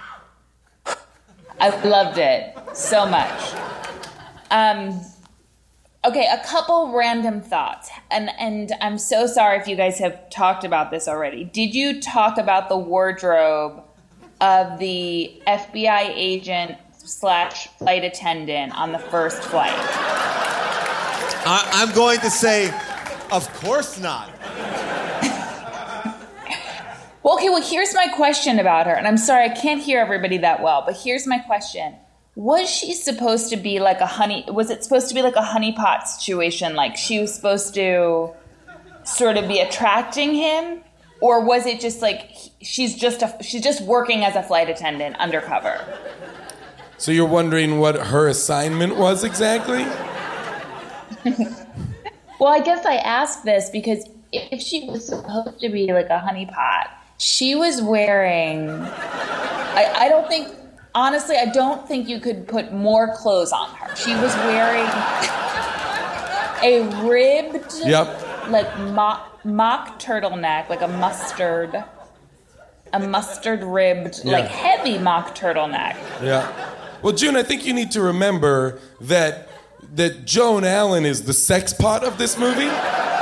I loved it so much. Um, okay, a couple random thoughts, and and I'm so sorry if you guys have talked about this already. Did you talk about the wardrobe of the F B I agent slash flight attendant on the first flight? I, I'm going to say, of course not. Well, okay, well, here's my question about her. And I'm sorry, I can't hear everybody that well, but here's my question. Was she supposed to be like a honey, was it supposed to be like a honeypot situation? Like she was supposed to sort of be attracting him? Or was it just like he- she's just a, she's just working as a flight attendant undercover? So you're wondering what her assignment was exactly? Well, I guess I asked this because if she was supposed to be like a honeypot, she was wearing, I, I don't think, honestly, I don't think you could put more clothes on her. She was wearing a ribbed, Yep. like mock, mock turtleneck, like a mustard, a mustard ribbed, Yeah. like heavy mock turtleneck. Yeah. Well, June, I think you need to remember that that Joan Allen is the sex pot of this movie.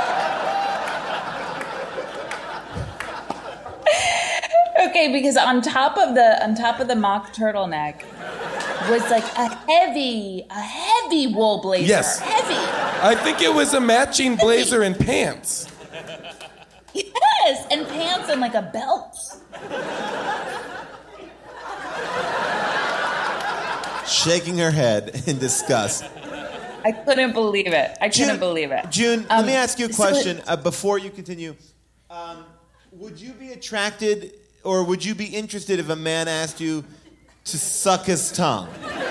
Okay, because on top of the on top of the mock turtleneck was like a heavy, a heavy wool blazer. Yes. Heavy. I think it was a matching blazer and pants. Yes, and pants and like a belt. Shaking her head in disgust. I couldn't believe it. I couldn't believe it. June, Um, let me ask you a so- question uh, before you continue. Um, would you be attracted or would you be interested if a man asked you to suck his tongue?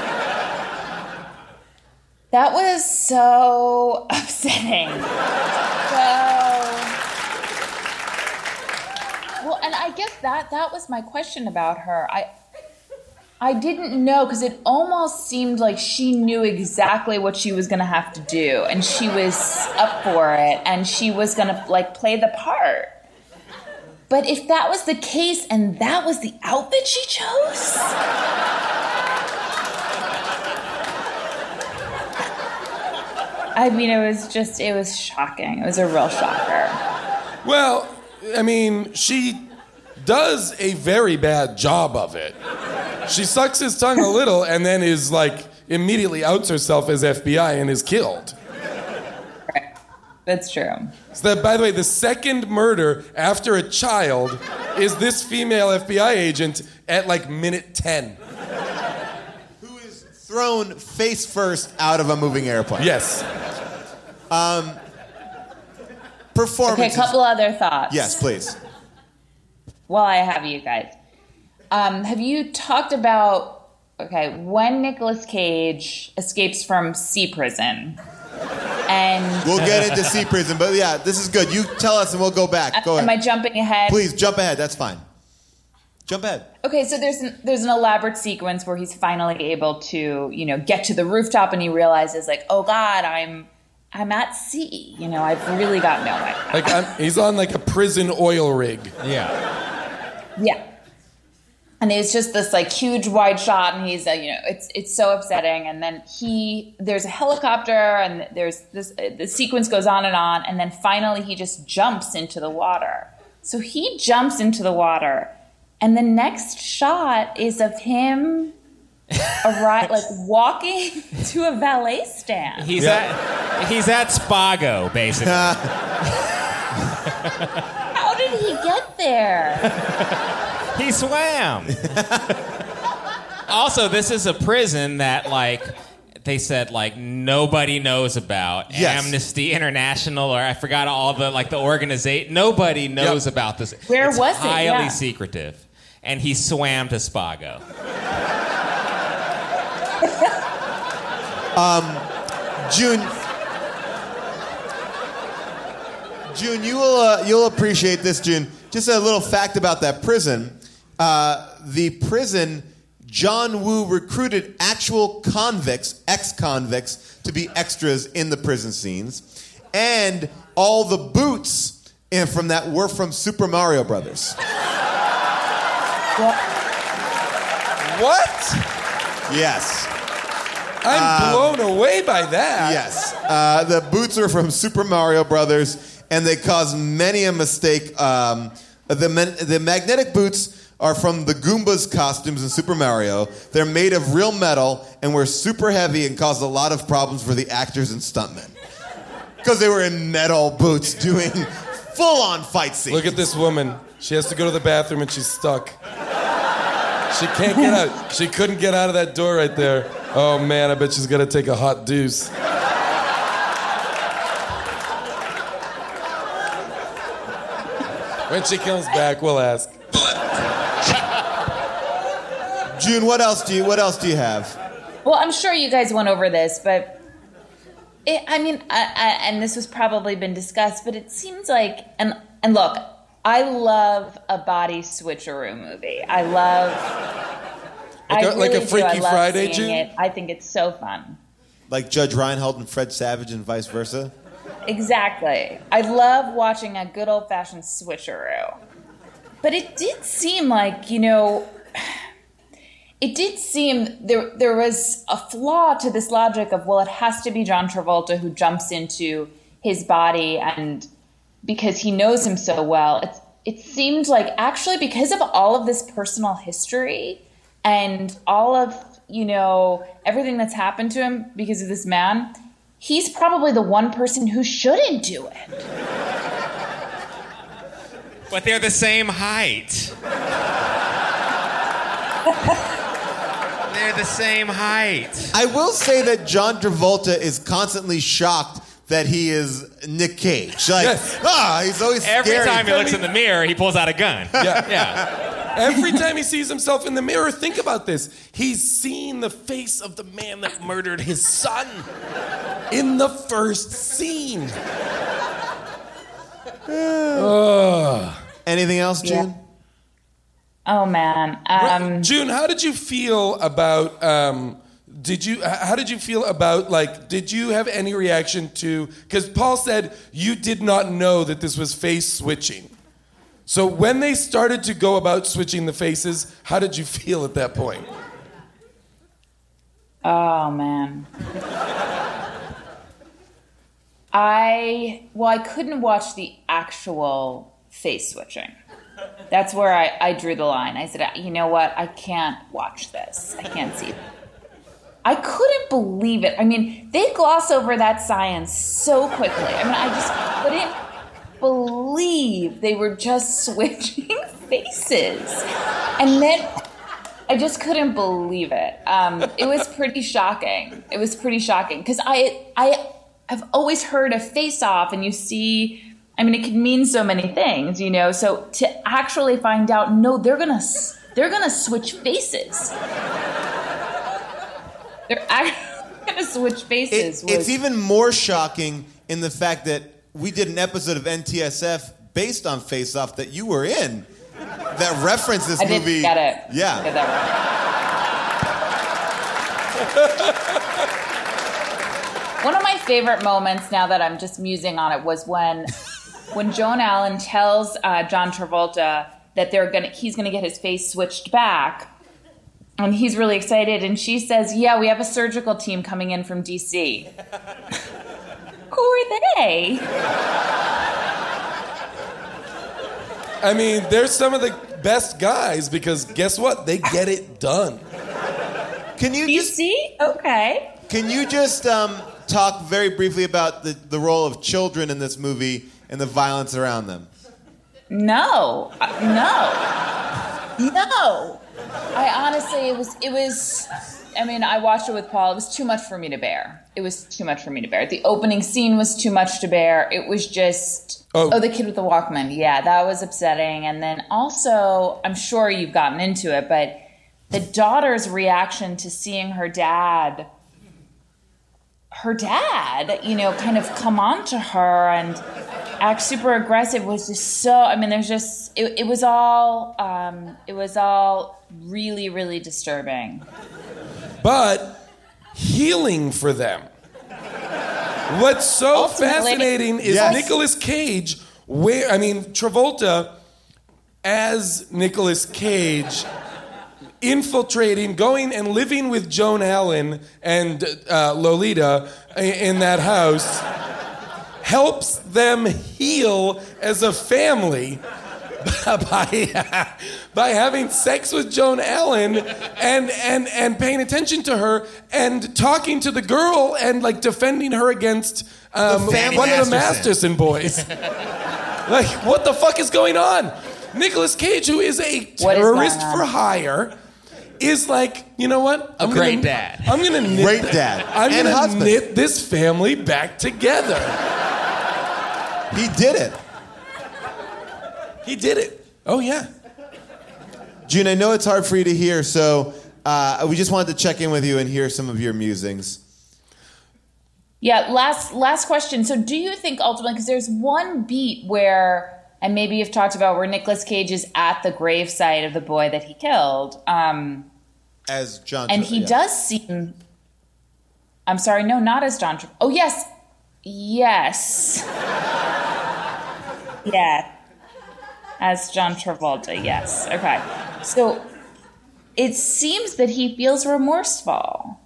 That was so upsetting. So, well, and I guess that that was my question about her. I I didn't know because it almost seemed like she knew exactly what she was going to have to do, and she was up for it, and she was going to like play the part. But if that was the case, and that was the outfit she chose. I mean, it was just, it was shocking. It was a real shocker. Well, I mean, she does a very bad job of it. She sucks his tongue a little and then is like, immediately outs herself as F B I and is killed. Right. That's true. So that, by the way, the second murder after a child is this female F B I agent at like minute ten. Thrown face first out of a moving airplane. Yes. Um, performances. Okay, a couple other thoughts. Yes, please. While I have you guys. Um, have you talked about, okay, when Nicolas Cage escapes from sea prison? And we'll get into sea prison, but yeah, this is good. You tell us and we'll go back. Go am ahead. I jumping ahead? Please, jump ahead. That's fine. Jump ahead. Okay, so there's an, there's an elaborate sequence where he's finally able to, you know, get to the rooftop, and he realizes, like, oh God, I'm I'm at sea. You know, I've really got no idea. Like I'm, he's on like a prison oil rig. Yeah. Yeah. And it's just this like huge wide shot, and he's, uh, you know, it's it's so upsetting. And then he, there's a helicopter, and there's this, the sequence goes on and on, and then finally he just jumps into the water. So he jumps into the water. And the next shot is of him, arri- like walking to a valet stand. He's yeah. at he's at Spago, basically. How did he get there? He swam. Also, this is a prison that, like, they said, like, nobody knows about. Yes. Amnesty International, or I forgot all the, like, the organization. Nobody knows yep. about this. Where it's was it? highly Yeah. secretive. And he swam to Spago. um, June, June, you will uh, you'll appreciate this, June. Just a little fact about that prison. Uh, the prison, John Woo recruited actual convicts, ex-convicts, to be extras in the prison scenes, and all the boots in, from that were from Super Mario Brothers. What? Yes. I'm blown um, away by that. Yes. Uh, the boots are from Super Mario Brothers, and they cause many a mistake. Um, the, man- the magnetic boots are from the Goombas costumes in Super Mario. They're made of real metal and were super heavy and caused a lot of problems for the actors and stuntmen. Because they were in metal boots doing full-on fight scenes. Look at this woman. She has to go to the bathroom and she's stuck. She can't get out. She couldn't get out of that door right there. Oh, man, I bet she's going to take a hot deuce. When she comes back, we'll ask. June, what else do you what else do you have? Well, I'm sure you guys went over this, but it, I mean, I, I, and this has probably been discussed, but it seems like, and and look, I love a body switcheroo movie. I love, like a, I really like a do. Freaky I love Friday, seeing June? it. I think it's so fun. Like Judge Reinhold and Fred Savage and vice versa? Exactly. I love watching a good old-fashioned switcheroo. But it did seem like, you know, it did seem there there was a flaw to this logic of, well, it has to be John Travolta who jumps into his body, and because he knows him so well. It's, it seemed like actually because of all of this personal history and all of, you know, everything that's happened to him because of this man, he's probably the one person who shouldn't do it. But they're the same height. They're the same height. I will say that John Travolta is constantly shocked that he is Nick Cage. Like, yes. ah, he's always Every scary. time he looks in the mirror, he pulls out a gun. Yeah. Yeah. Every time he sees himself in the mirror, think about this. He's seen the face of the man that murdered his son in the first scene. Uh, Anything else, June? Oh man. Um, June, how did you feel about? Um, did you? How did you feel about like? Did you have any reaction to? Because Paul said you did not know that this was face switching. So when they started to go about switching the faces, how did you feel at that point? Oh man. I well, I couldn't watch the actual face switching. That's where I, I drew the line. I said, you know what? I can't watch this. I can't see it. I couldn't believe it. I mean, they gloss over that science so quickly. I mean, I just couldn't believe they were just switching faces. And then I just couldn't believe it. Um, it was pretty shocking. It was pretty shocking. Because I, I, I've always heard of Face Off, and you see... I mean, it could mean so many things, you know. So to actually find out, no, they're gonna they're gonna switch faces. They're actually gonna switch faces. It, it's even more shocking in the fact that we did an episode of N T S F based on Face Off that you were in, that referenced this I movie. Didn't get it. Yeah. Get that right. One of my favorite moments, now that I'm just musing on it, was when. When Joan Allen tells uh, John Travolta that they're gonna, he's gonna get his face switched back, and he's really excited, and she says, "Yeah, we have a surgical team coming in from D C" Who are they? I mean, they're some of the best guys because guess what? They get it done. Can you D just, C? Okay. Can you just um, talk very briefly about the, the role of children in this movie and the violence around them? No, uh, no, no. I honestly, it was, it was. I mean, I watched it with Paul. It was too much for me to bear. It was too much for me to bear. The opening scene was too much to bear. It was just. Oh, oh the kid with the Walkman. Yeah, that was upsetting. And then also, I'm sure you've gotten into it, but the daughter's reaction to seeing her dad. Her dad, you know, kind of come on to her and act super aggressive was just so, I mean, there's just, it, it was all, um, it was all really, really disturbing. But healing for them. What's so Ultimately, fascinating is yes. Nicolas Cage, where, I mean, Travolta as Nicolas Cage infiltrating, going and living with Joan Allen and uh, Lolita in that house helps them heal as a family by, by having sex with Joan Allen and, and, and paying attention to her and talking to the girl and like defending her against um, one of the Masterson boys. Like, what the fuck is going on? Nicolas Cage, who is a terrorist for hire, is like, you know what? I'm a great gonna, dad. I'm gonna knit great dad. I'm and gonna husband. knit this family back together. He did it. He did it. Oh yeah. June, I know it's hard for you to hear, so uh, we just wanted to check in with you and hear some of your musings. Yeah. Last last question. So, do you think ultimately, because there's one beat where. And maybe you've talked about where Nicolas Cage is at the gravesite of the boy that he killed. Um, as John And Tra- he yeah. does seem... I'm sorry, no, not as John Travolta. Oh, yes. Yes. Yeah. As John Travolta, yes. Okay. So it seems that he feels remorseful.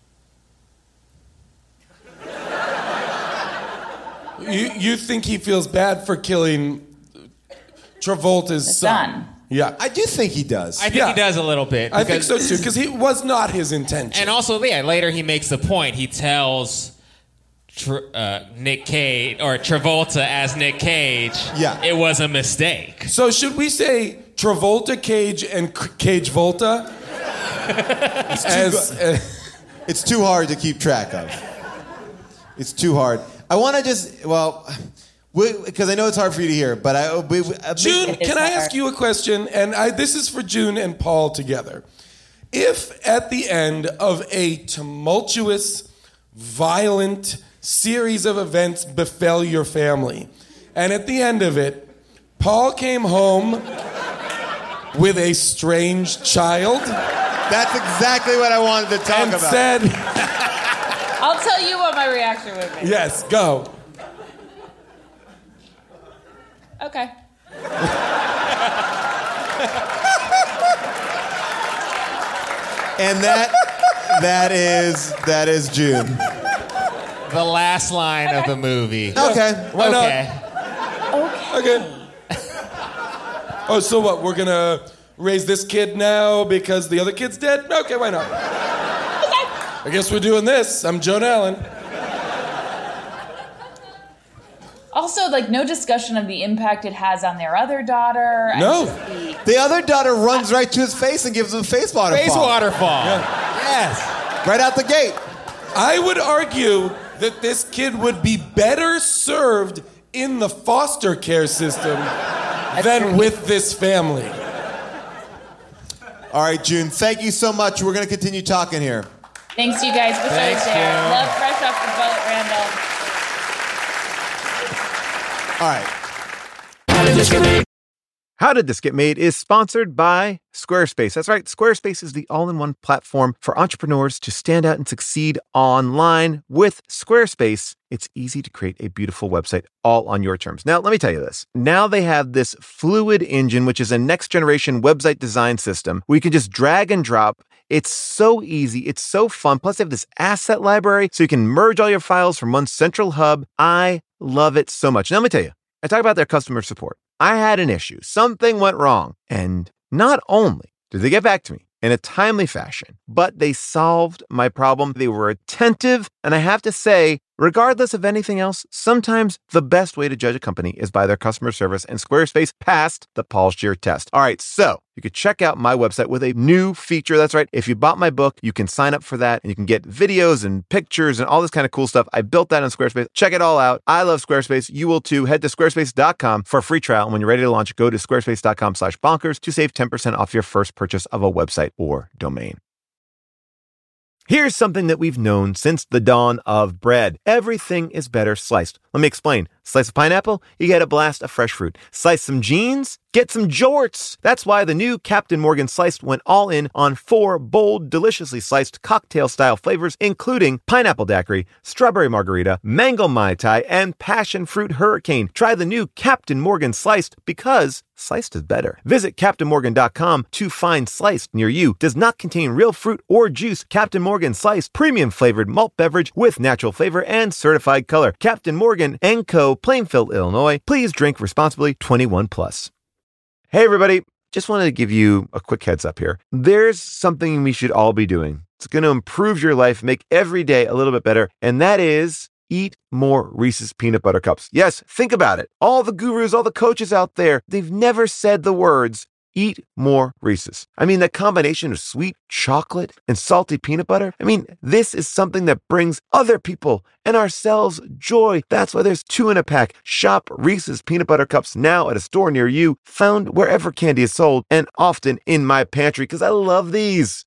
You you think he feels bad for killing Travolta's The son? son. Yeah. I do think he does. I think Yeah. he does a little bit. I think because- so too, because he was not his intention. And also, yeah, later he makes the point. He tells Tr- uh, Nick Cage, or Travolta as Nick Cage, Yeah. it was a mistake. So should we say Travolta, Cage, and C- Cage Volta? It's too, As, go- uh, it's too hard to keep track of. It's too hard. I want to just, well, because I know it's hard for you to hear, but I... We, a June, big, can I ask you a question? And I, this is for June and Paul together. If at the end of a tumultuous, violent series of events befell your family, and at the end of it, Paul came home with a strange child. That's exactly what I wanted to talk and about. said, I'll tell you what my reaction would be. yes, go. Okay. And that that is that is June. The last line of the movie. Okay. Why not? Okay. Okay. Oh, so what? We're gonna raise this kid now because the other kid's dead? Okay, why not? Okay. I guess we're doing this. I'm Joan Allen. Also, like, no discussion of the impact it has on their other daughter. No. The... the other daughter runs right to his face and gives him a face waterfall. Face waterfall. Yeah. Yes. Right out the gate. I would argue that this kid would be better served in the foster care system than with this family. All right, June, thank you so much. We're going to continue talking here. Thanks, you guys. Wish I was there. June. Love Fresh Off the Boat, Randall. All right. How Did This Get Made is sponsored by Squarespace. That's right. Squarespace is the all-in-one platform for entrepreneurs to stand out and succeed online. With Squarespace, it's easy to create a beautiful website all on your terms. Now, let me tell you this. Now they have this Fluid Engine, which is a next-generation website design system where you can just drag and drop. It's so easy. It's so fun. Plus, they have this asset library so you can merge all your files from one central hub. I love it so much. Now, let me tell you, I talk about their customer support. I had an issue. Something went wrong. And not only did they get back to me in a timely fashion, but they solved my problem. They were attentive. And I have to say, regardless of anything else, sometimes the best way to judge a company is by their customer service, and Squarespace passed the Paul Scheer test. All right, so you could check out my website with a new feature. That's right. If you bought my book, you can sign up for that and you can get videos and pictures and all this kind of cool stuff. I built that on Squarespace. Check it all out. I love Squarespace. You will too. Head to squarespace dot com for a free trial. And when you're ready to launch, go to squarespace dot com slash bonkers to save ten percent off your first purchase of a website or domain. Here's something that we've known since the dawn of bread. Everything is better sliced. Let me explain. Slice a pineapple, you get a blast of fresh fruit. Slice some jeans, get some jorts. That's why the new Captain Morgan Sliced went all in on four bold, deliciously sliced cocktail-style flavors, including pineapple daiquiri, strawberry margarita, mango mai tai, and passion fruit hurricane. Try the new Captain Morgan Sliced because sliced is better. Visit captain morgan dot com to find Sliced near you. Does not contain real fruit or juice. Captain Morgan Sliced, premium flavored malt beverage with natural flavor and certified color. Captain Morgan and Co., Plainfield, Illinois. Please drink responsibly. twenty-one plus. Hey, everybody. Just wanted to give you a quick heads up here. There's something we should all be doing. It's going to improve your life, make every day a little bit better, and that is eat more Reese's Peanut Butter Cups. Yes, think about it. All the gurus, all the coaches out there, they've never said the words, eat more Reese's. I mean, that combination of sweet chocolate and salty peanut butter, I mean, this is something that brings other people and ourselves joy. That's why there's two in a pack. Shop Reese's Peanut Butter Cups now at a store near you, found wherever candy is sold, and often in my pantry, because I love these.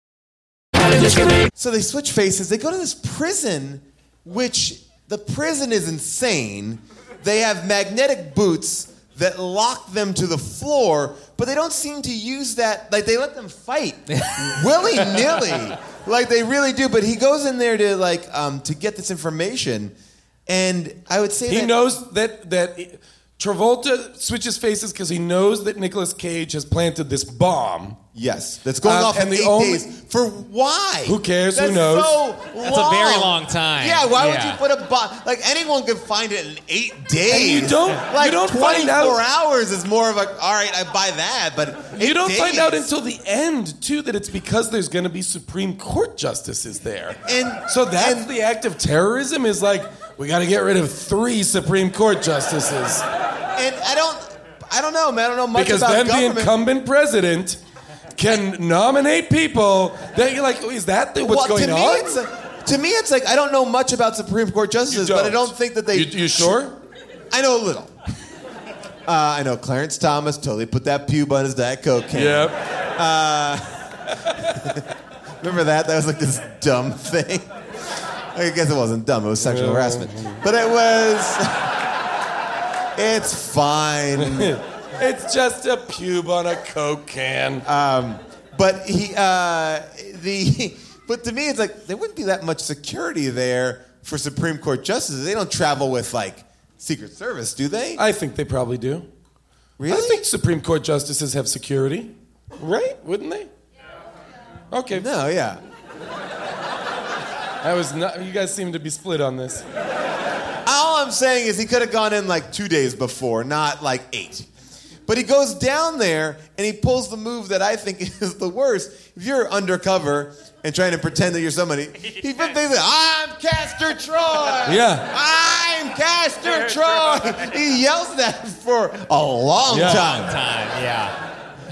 So they switch faces. They go to this prison, which the prison is insane. They have magnetic boots that lock them to the floor, but they don't seem to use that. Like, they let them fight willy-nilly, like they really do. But he goes in there to like um, to get this information, and I would say he that knows that that Travolta switches faces because he knows that Nicolas Cage has planted this bomb. Yes, that's going Um, off in and the eight only- days. For why? Who cares? Who That's knows? So That's a very long time. Yeah, why Yeah. would you put a bomb? Like, anyone could find it in eight days. And you don't- Like, you don't find twenty-four out- hours is more of a, all right, I buy that, but eight You don't days. find out until the end, too, that it's because there's going to be Supreme Court justices there. And so that's the act of terrorism is like, we got to get rid of three Supreme Court justices. And I don't, I don't know, man. I don't know much Because about then government. the incumbent president can nominate people that you're like, oh, is that the, what's well, going to me, on? It's like, to me, it's like I don't know much about Supreme Court justices, You but I don't. don't think that they. You, you sure? I know a little. Uh, I know Clarence Thomas totally put that pube on his Diet Coke can. Yep. Uh, remember that? That was like this dumb thing. I guess it wasn't dumb. It was sexual harassment. But it was... It's fine. It's just a pube on a Coke can. Um, but he, uh, the, but to me, it's like there wouldn't be that much security there for Supreme Court justices. They don't travel with like Secret Service, do they? I think they probably do. Really? I think Supreme Court justices have security, right? Wouldn't they? Okay. No, yeah. I was not. You guys seem to be split on this. All I'm saying is he could have gone in like two days before, not like eight. But he goes down there and he pulls the move that I think is the worst. If you're undercover and trying to pretend that you're somebody, he puts things like, I'm Castor Troy. Yeah. I'm Castor Troy. He yells that for a long Yeah. time. Time, yeah.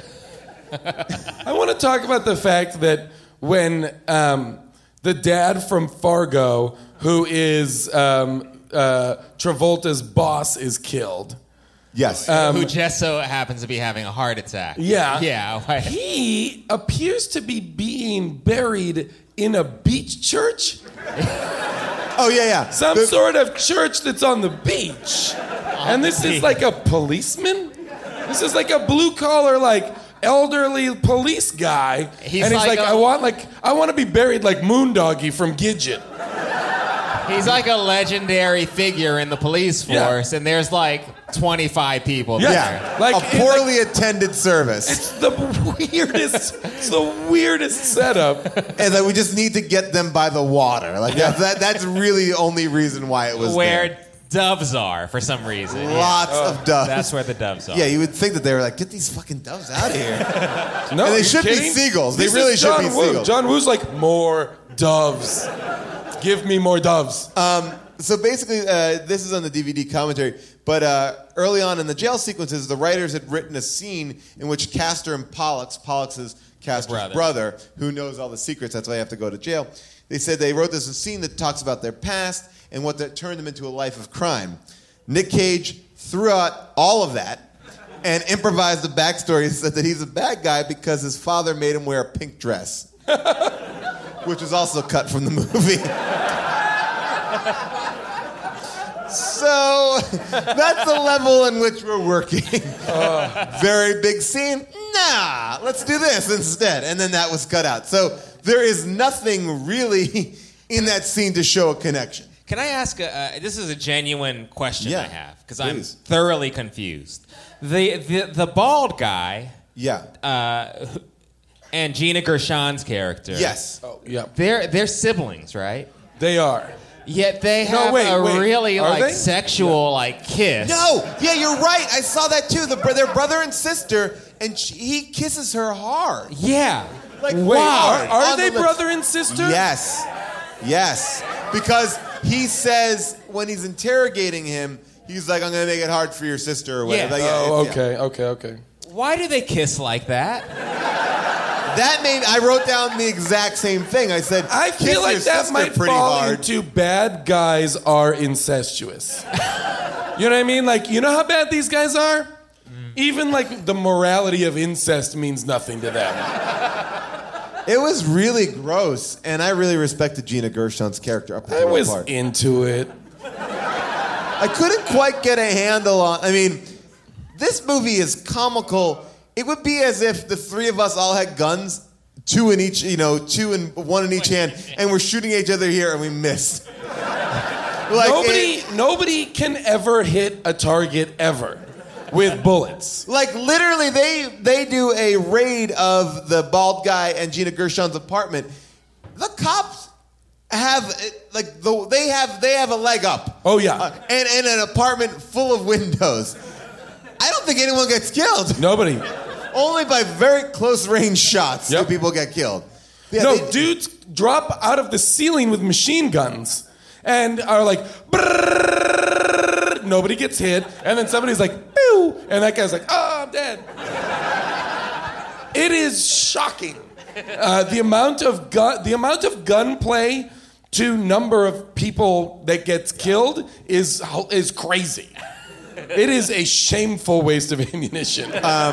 I want to talk about the fact that when um, the dad from Fargo, who is um, uh, Travolta's boss, is killed. Yes. Um, Who just so happens to be having a heart attack. Yeah. Yeah. Right. He appears to be being buried in a beach church. Oh, yeah, yeah. Some The- sort of church that's on the beach. And this is like a policeman? This is like a blue collar, like elderly police guy. He's and he's like like, a- I want like I want to be buried like Moondoggy from Gidget. He's like a legendary figure in the police force, and there's like twenty-five people Yeah. there. Like a poorly attended service. It's the weirdest it's the weirdest setup. And that we just need to get them by the water. Like that, that that's really the only reason why it was Where there. doves are for some reason. Yeah. Lots of doves. That's where the doves are. Yeah, you would think that they were like, get these fucking doves out of here. No, And they are you should be kidding? seagulls. They This really is should John be Woo. seagulls. John Woo's like, more doves. Give me more doves. Um, so basically, uh, this is on the D V D commentary, but uh, early on in the jail sequences, the writers had written a scene in which Castor and Pollux, Pollux is Castor's brother. brother, who knows all the secrets, that's why they have to go to jail. They said they wrote this a scene that talks about their past and what that turned them into a life of crime. Nick Cage threw out all of that and improvised the backstory, said that he's a bad guy because his father made him wear a pink dress, which was also cut from the movie. So that's the level in which we're working. Very big scene. Nah, let's do this instead. And then that was cut out. So there is nothing really in that scene to show a connection. Can I ask? A, uh, this is a genuine question Yeah, I have because I'm please. thoroughly confused. The the the bald guy. Yeah. Uh, who- and Gina Gershon's character. Yes. Oh, yeah. They're they're siblings, right? They are. Yet they No, have wait, a wait. really Are like they? sexual like kiss. No, yeah, you're right. I saw that too. The, br- their brother and sister, and she, he kisses her hard. Yeah. Like, Wait, hard. are, are on they the lips. brother and sister? Yes. Yes. Because he says when he's interrogating him, he's like, I'm going to make it hard for your sister or whatever. Yeah. Like, Oh, yeah. okay, okay, okay. Why do they kiss like that? That made, I wrote down the exact same thing. I said, I kiss feel like your that sister might pretty fall hard. into bad guys are incestuous. You know what I mean? Like, you know how bad these guys are? Even like the morality of incest means nothing to them. It was really gross, and I really respected Gina Gershon's character up I until was that part. into it. I couldn't quite get a handle on. I mean, this movie is comical. It would be as if the three of us all had guns, two in each, you know, two in one in each hand, and we're shooting at each other here, and we missed. Like, nobody, it- nobody can ever hit a target ever with bullets. Like literally, they they do a raid of the bald guy and Gina Gershon's apartment. The cops have like the, they have they have a leg up. Oh yeah, uh, and and an apartment full of windows. I don't think anyone gets killed. Nobody. Only by very close range shots Yep. do people get killed. Yeah, no, they- dudes drop out of the ceiling with machine guns and are like, brrrr, nobody gets hit, and then somebody's like, pew, and that guy's like, oh, I'm dead. It is shocking. Uh, the amount of gun, the amount of gunplay to number of people that gets killed is is crazy. It is a shameful waste of ammunition. Um,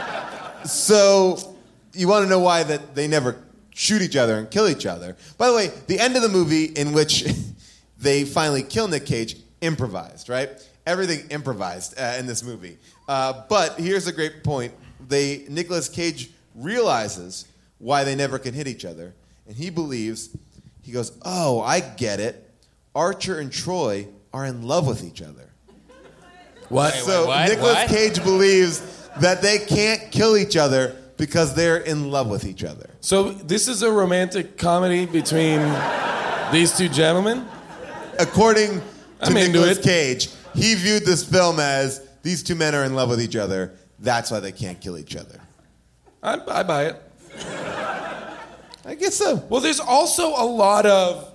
so you want to know why that they never shoot each other and kill each other? By the way, the end of the movie in which they finally kill Nick Cage, improvised, right? everything improvised uh, in this movie. Uh, but here's a great point. They Nicolas Cage realizes why they never can hit each other, and he believes, he goes, oh, I get it. Archer and Troy are in love with each other. What? So wait, what? Nicolas What? Cage believes that they can't kill each other because they're in love with each other. So this is a romantic comedy between these two gentlemen? According to I'm into Nicolas it. Cage, he viewed this film as these two men are in love with each other. That's why they can't kill each other. I, I buy it. I guess so. Well, there's also a lot of,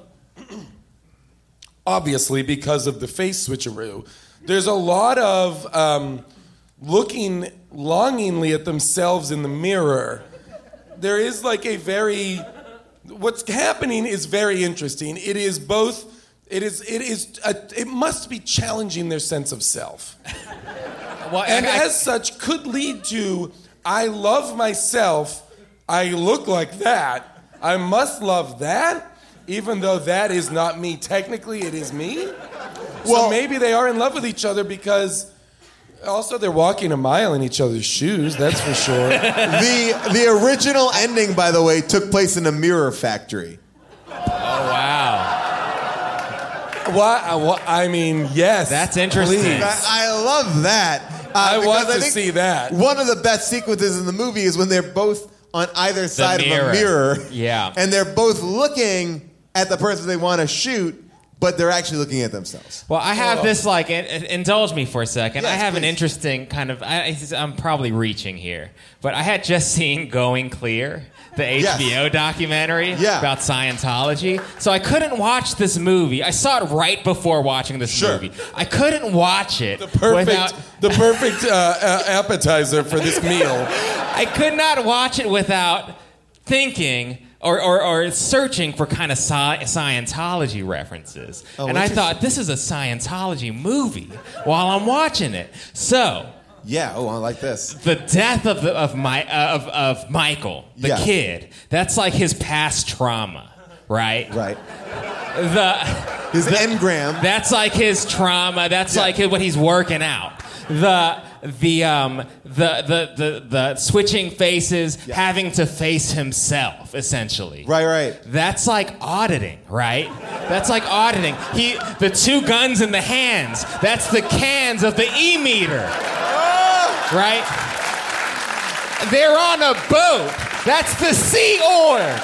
obviously because of the face switcheroo, there's a lot of um, looking longingly at themselves in the mirror. There is like a very, what's happening is very interesting. It is both, it is, it is, a, it must be challenging their sense of self. Well, And I- as such could lead to, I love myself, I look like that, I must love that, even though that is not me. Technically, it is me. Well- So maybe they are in love with each other because also they're walking a mile in each other's shoes, that's for sure. the the original ending, by the way, took place in a mirror factory. Oh, wow. What? I, what- I mean, yes. That's interesting. please. I, I love that. Uh, I want because to think see that. One of the best sequences in the movie is when they're both on either side of mirror. a mirror. Yeah. And they're both looking at the person they want to shoot, but they're actually looking at themselves. Well, I have Oh. this, like, in, in- indulge me for a second. I Yes, have an please. interesting kind of, I, I'm probably reaching here, but I had just seen Going Clear, the H B O Yes. documentary Yeah. about Scientology. So I couldn't watch this movie. I saw it right before watching this Sure. movie. I couldn't watch it The perfect, without... the perfect uh, uh, appetizer for this meal. I could not watch it without thinking or, or, or searching for kind of sci- Scientology references. Oh, and I interesting. thought, this is a Scientology movie while I'm watching it. So, Yeah, oh, I like this. the death of, the, of, my, uh, of, of Michael, the Yeah. kid, that's like his past trauma, right? Right. The, His engram. that's like his trauma. That's Yeah. like what he's working out. The the um the the the, the switching faces, Yeah. having to face himself, essentially. Right, right. That's like auditing, right? That's like auditing. He the two guns in the hands. That's the cans of the e-meter. Right? They're on a boat. That's the Sea Org.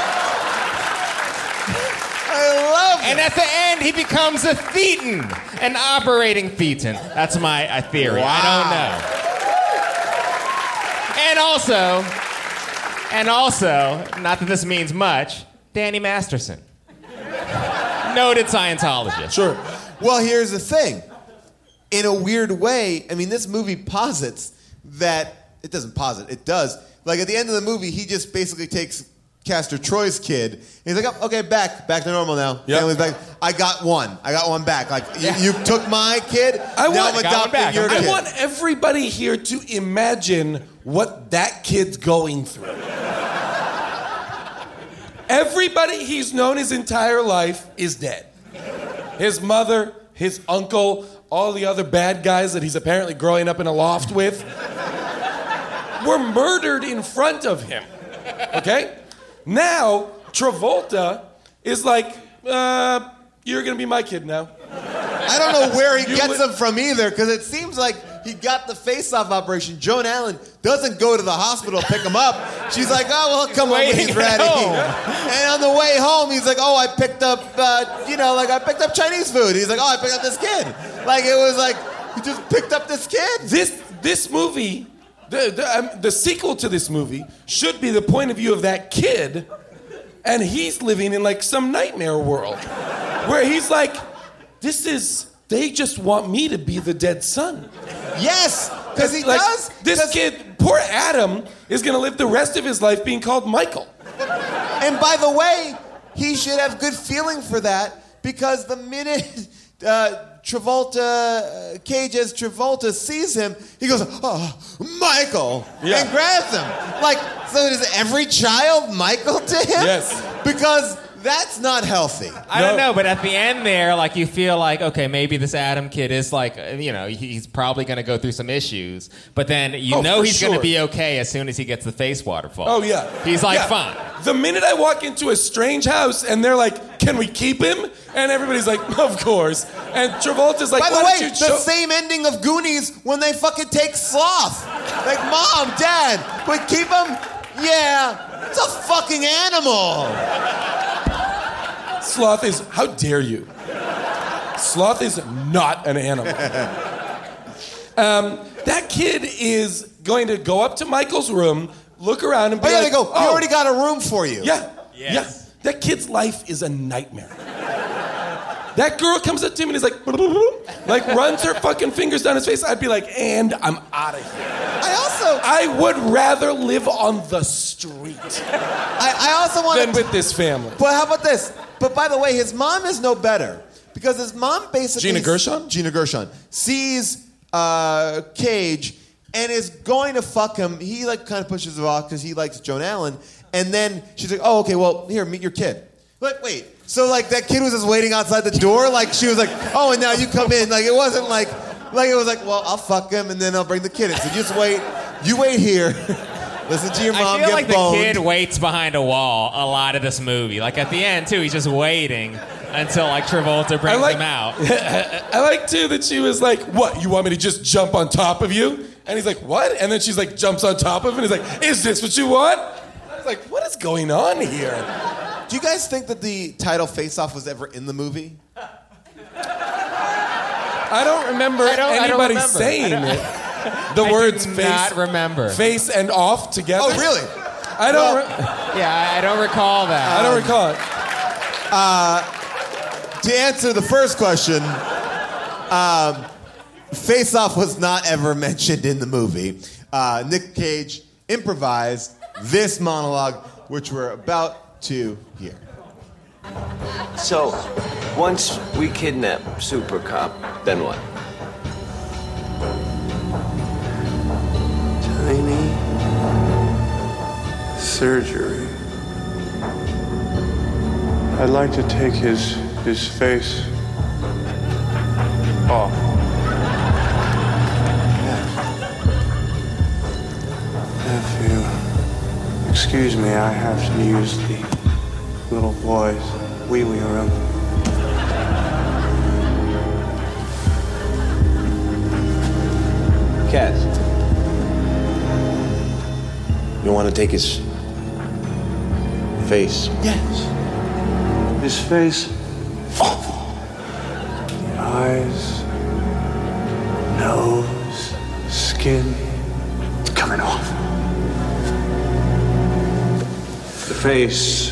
I love it. And at the end, he becomes a thetan, an operating thetan. That's my uh, theory. I don't know. And also, and also, not that this means much, Danny Masterson. Noted Scientologist. Sure. Well, here's the thing. In a weird way, I mean, this movie posits that, it doesn't posit, it does. Like, at the end of the movie, he just basically takes Castor Troy's kid. And he's like, oh, okay, back, back to normal now. Yep. Family's back. I got one. I got one back. Like, you, you took my kid, I now want- I'm got one adopting back. your I'm kid. I want everybody here to imagine what that kid's going through. Everybody he's known his entire life is dead. His mother, his uncle, all the other bad guys that he's apparently growing up in a loft with were murdered in front of him. Okay? Now, Travolta is like, uh, you're gonna be my kid now. I don't know where he You gets would- them from either, because it seems like he got the face-off operation. Joan Allen doesn't go to the hospital to pick him up. She's like, oh, well, he'll come home when Waiting he's at ready. home. And on the way home, he's like, oh, I picked up, uh, you know, like I picked up Chinese food. He's like, oh, I picked up this kid. Like, it was like, he just picked up this kid. This this movie, the the, um, the sequel to this movie, should be the point of view of that kid, and he's living in like some nightmare world, where he's like, this is, they just want me to be the dead son. Yes, because he Like, does. This 'Cause- kid, poor Adam, is gonna live the rest of his life being called Michael. And by the way, he should have good feeling for that, because the minute uh, Travolta, uh, Cage as Travolta sees him, he goes, oh, Michael, Yeah. and grabs him. Like, so is every child Michael to him? Yes. Because That's not healthy. I don't know, but at the end there, like you feel like, okay, maybe this Adam kid is like, uh, you know, he's probably going to go through some issues, but then you Oh, know for he's going sure. to be okay as soon as he gets the face waterfall. Oh, yeah. He's like, Yeah. fine. The minute I walk into a strange house and they're like, can we keep him? And everybody's like, of course. And Travolta's like, By the why way, don't you the show- same ending of Goonies when they fucking take Sloth. Like, Mom, Dad, we keep him? Yeah, it's a fucking animal. Sloth is, how dare you? Sloth is not an animal. um, that kid is going to go up to Michael's room, look around and be Oh, yeah, like, they go, we oh, already got a room for you. Yeah, Yes. yeah. That kid's life is a nightmare. That girl comes up to him and is like, like runs her fucking fingers down his face. I'd be like, and I'm out of here. I also, I would rather live on the street I, I also want than with this family. But how about this? But by the way, his mom is no better because his mom basically Gina Gershon? Gina Gershon sees uh, Cage and is going to fuck him. He like kind of pushes it off because he likes Joan Allen, and then she's like, "Oh, okay, well, here, meet your kid." But wait, so like that kid was just waiting outside the door, like she was like, "Oh, and now you come in." Like it wasn't like, like it was like, "Well, I'll fuck him and then I'll bring the kid in." So just wait, you wait here. Listen to your mom I feel get like boned. the kid waits behind a wall a lot of this movie. Like at the end too, he's just waiting until like Travolta brings like- him out. I like too that she was like, "What? You want me to just jump on top of you?" And he's like, "What?" And then she's like, jumps on top of him, and he's like, "Is this what you want?" I was like, "What is going on here?" Do you guys think that the title Face Off was ever in the movie? I don't remember I don't- I don't anybody remember. saying I don't- it. The I words do face, not remember. face and off together. Oh, really? I don't. Well- re- Yeah, I don't recall that. I don't recall it. To answer the first question, um, Face Off was not ever mentioned in the movie. Uh, Nick Cage improvised this monologue, which we're about to hear. So, once we kidnap Super Cop, then what? Tiny surgery. I'd like to take his his face off. If you excuse me, I have to use the little boy's wee-wee room. Kaz. You want to take his face? Yes. His face. The eyes, nose, skin. It's coming off. The face.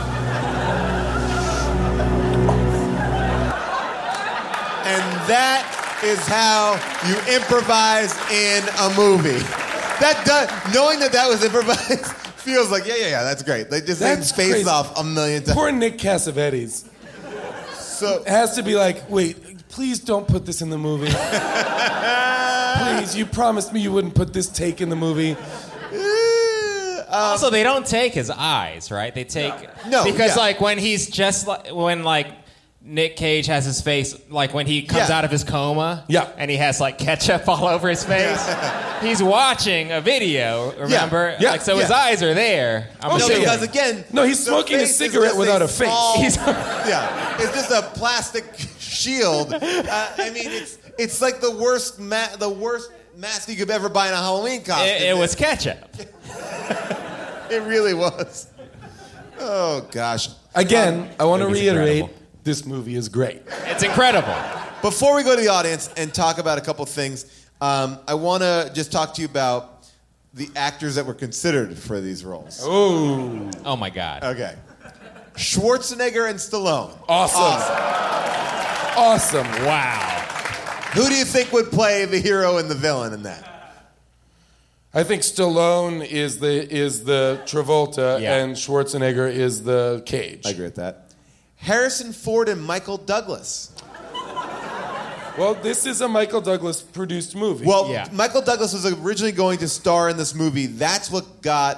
And that is how you improvise in a movie. That does, knowing that that was improvised feels like, yeah, yeah, yeah, that's great. They just That's named Face crazy. Off a million times. Poor Nick Cassavetes. So it has to be like, wait, please don't put this in the movie. Please, you promised me you wouldn't put this take in the movie. Also, they don't take his eyes, right? They take No, because yeah. like when he's just like when like Nick Cage has his face like when he comes Yeah. out of his coma, yeah, and he has like ketchup all over his face. He's watching a video, remember? Yeah. Like so, his Yeah. eyes are there. I'm no, assuming. because again, No, he's the smoking a face is cigarette just without a face. small- He's- yeah, it's just a plastic shield. Uh, I mean, it's it's like the worst ma- the worst mask you could ever buy in a Halloween costume. it, it was ketchup. It really was. Oh gosh. Again, Um, I want to movie's reiterate, incredible. this movie is great. It's incredible. Before we go to the audience and talk about a couple things, um, I want to just talk to you about the actors that were considered for these roles. Oh, Oh my God. Okay. Schwarzenegger and Stallone. awesome. Awesome. Wow. Who do you think would play the hero and the villain in that? I think Stallone is the is the Travolta Yeah. and Schwarzenegger is the Cage. I agree with that. Harrison Ford and Michael Douglas. Well, this is a Michael Douglas produced movie. Well, Yeah. Michael Douglas was originally going to star in this movie. That's what got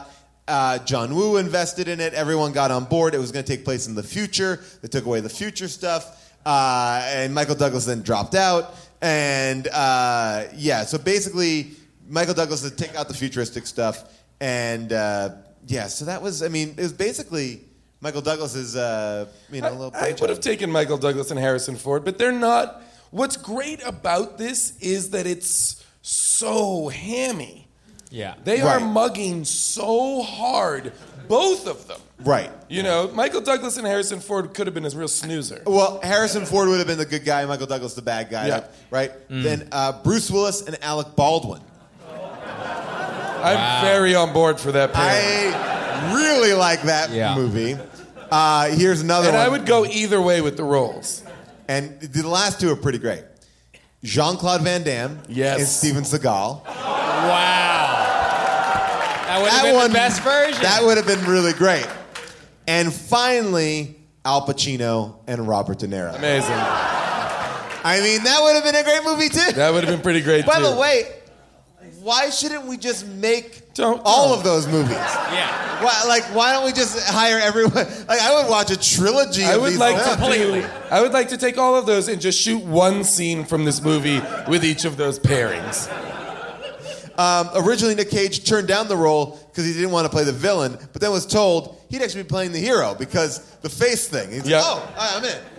Uh, John Woo invested in it. Everyone got on board. It was going to take place in the future. They took away the future stuff. Uh, and Michael Douglas then dropped out. And, uh, yeah, so basically, Michael Douglas had take out the futuristic stuff. And, uh, yeah, so that was, I mean, it was basically Michael Douglas's, uh, you know, little I would have taken Michael Douglas and Harrison Ford, but they're not. What's great about this is that it's so hammy. Yeah. They Right. are mugging so hard, both of them. Right. You know, Michael Douglas and Harrison Ford could have been a real snoozer. Well, Harrison Ford would have been the good guy, Michael Douglas the bad guy, Yeah. right? Mm. Then uh, Bruce Willis and Alec Baldwin. I'm Wow. very on board for that pair. I really like that Yeah. movie. Uh, here's another and one. I would go either way with the roles. And the last two are pretty great. Jean-Claude Van Damme Yes. and Steven Seagal. Wow. That would have been one- the best version. That would have been really great. And finally, Al Pacino and Robert De Niro. Amazing. I mean, that would have been a great movie, too. That would have been pretty great, By too. the way, why shouldn't we just make Don't- all don't. of those movies? Yeah. Why, like, why don't we just hire everyone? Like, I would watch a trilogy I of would these like films. to do, I would like to take all of those and just shoot one scene from this movie with each of those pairings. Um, originally, Nick Cage turned down the role because he didn't want to play the villain, but then was told he'd actually be playing the hero because the face thing. He's Yep. like, oh, all right, I'm in.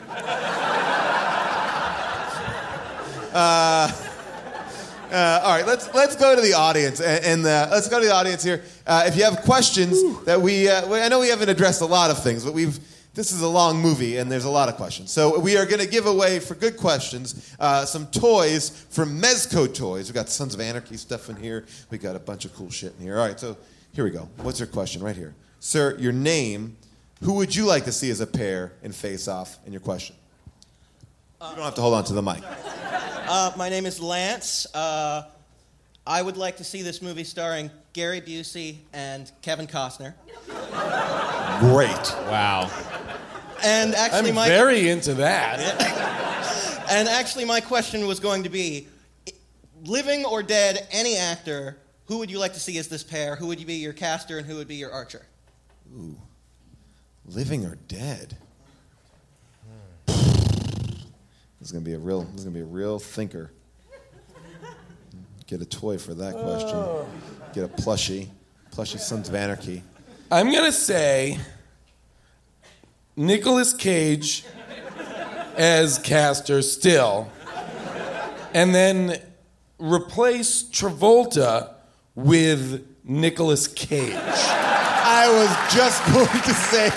uh, uh, all right, let's let's go to the audience, and, and uh, let's go to the audience here. Uh, if you have questions that we, uh, we, I know we haven't addressed a lot of things, but we've. This is a long movie, and there's a lot of questions. So we are going to give away, for good questions, uh, some toys from Mezco Toys. We've got Sons of Anarchy stuff in here. We got a bunch of cool shit in here. All right, so here we go. What's your question right here? Sir, your name. Who would you like to see as a pair in Face Off? And your question. You don't have to hold on to the mic. Uh, my name is Lance. Uh, I would like to see this movie starring Gary Busey and Kevin Costner. Great. Wow. And actually, I'm my very into that. and actually, my question was going to be, living or dead, any actor, who would you like to see as this pair? Who would be your caster, and who would be your archer? Ooh. Living or dead? This is gonna be a real. This is gonna be a real thinker. Get a toy for that question. Get a plushie. Plushie Sons of Anarchy. I'm going to say Nicolas Cage as Castor still, and then replace Travolta with Nicolas Cage. I was just going to say.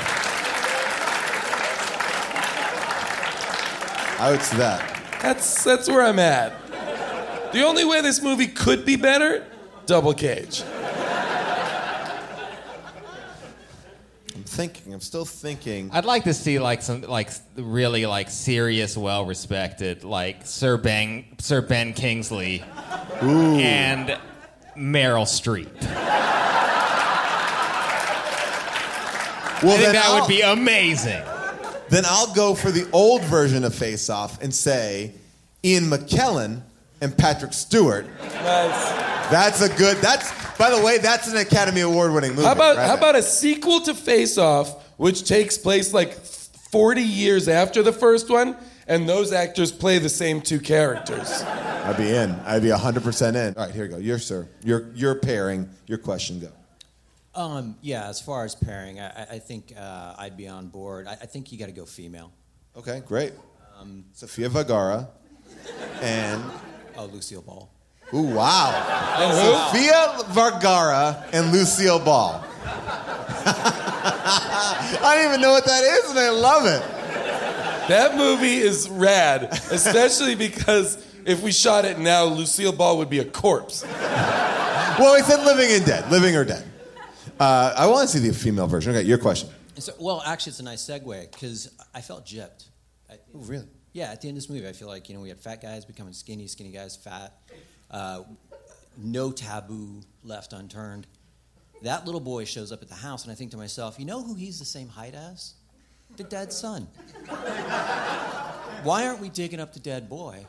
I would say that. That's, that's where I'm at. The only way this movie could be better, double Cage. I'm thinking. I'm still thinking. I'd like to see like some like really like serious, well-respected like Sir Ben Sir Ben Kingsley Ooh. and Meryl Streep. Well, I think then that I'll- would be amazing. Then I'll go for the old version of Face Off and say Ian McKellen and Patrick Stewart. Nice. That's a good. That's by the way, that's an Academy Award-winning movie. How about right how there. about a sequel to Face Off, which takes place like forty years after the first one, and those actors play the same two characters? I'd be in. I'd be one hundred percent in. All right, here you go. Your sir. Your your pairing. Your question. Go. Um, yeah, as far as pairing, I, I think uh, I'd be on board. I, I think you got to go female. Okay, great. Um, Sofia Vergara and oh, Lucille Ball. Ooh, wow. And who? Sofia Vergara and Lucille Ball. I don't even know what that is, and I love it. That movie is rad, especially because if we shot it now, Lucille Ball would be a corpse. Well, we said living and dead. Living or dead. Uh, I want to see the female version. Okay, your question. So, well, actually, it's a nice segue because I felt gypped. I, Oh, really? Yeah, at the end of this movie, I feel like, you know, we had fat guys becoming skinny, skinny guys fat. Uh, no taboo left unturned. That little boy shows up at the house, and I think to myself, you know who he's the same height as? The dead son. Why aren't we digging up the dead boy?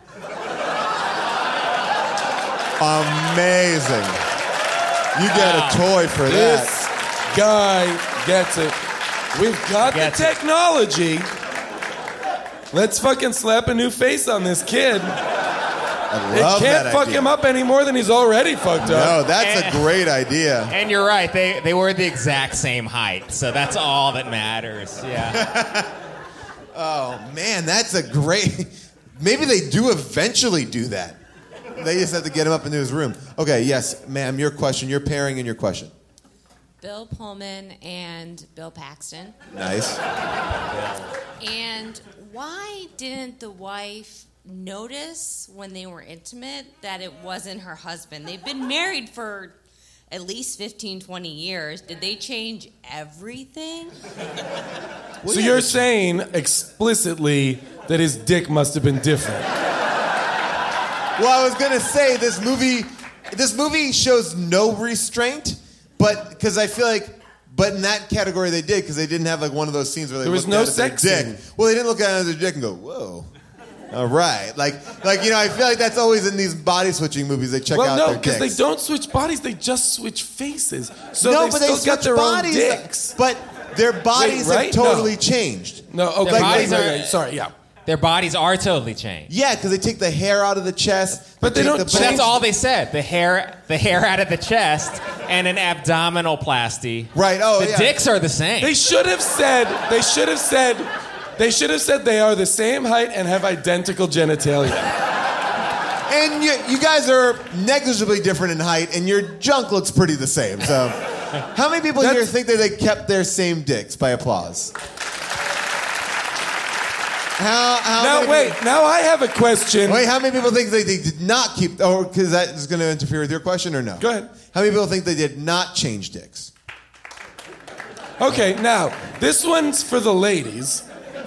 Amazing. You get Wow. a toy for This that. guy gets it. We've got Gets the it. technology. Let's fucking slap a new face on this kid. I It love can't that fuck idea. him up any more than he's already fucked No, up. that's a And- great idea. And you're right, they, they were the exact same height, so that's all that matters. Yeah. Oh, man, that's a great... Maybe they do eventually do that. They just have to get him up into his room. Okay, yes, ma'am, your question, your pairing and your question. Bill Pullman and Bill Paxton. Nice. And why didn't the wife notice when they were intimate that it wasn't her husband? They've been married for at least fifteen, twenty years. Did they change everything? So you're saying explicitly that his dick must have been different. Well, I was gonna say this movie, this movie shows no restraint, but because I feel like, but in that category they did because they didn't have like one of those scenes where they There was looked no at their sex dick. scene. Well, they didn't look at their dick and go, "Whoa." All right, like, like you know, I feel like that's always in these body switching movies. They check well, out no, their because dicks. they don't switch bodies; they just switch faces. So no, they've but they still got switch their bodies. own dicks. But their bodies Wait, right? have totally No. changed. No, okay, Their wait, bodies wait, are- wait, sorry, yeah. Their bodies are totally changed. Yeah, because they take the hair out of the chest. But they take don't the But that's bones- all they said. The hair, the hair out of the chest, and an abdominoplasty. Right. Oh, the yeah. dicks are the same. They should have said. They should have said. They should have said they are the same height and have identical genitalia. And you, you guys are negligibly different in height, and your junk looks pretty the same. So, how many people here think that they kept their same dicks by applause? How, how Now many wait. people- Now I have a question. Wait, how many people think they, they did not keep? Oh, because that is going to interfere with your question, or no? Go ahead. How many people think they did not change dicks? Okay, now this one's for the ladies.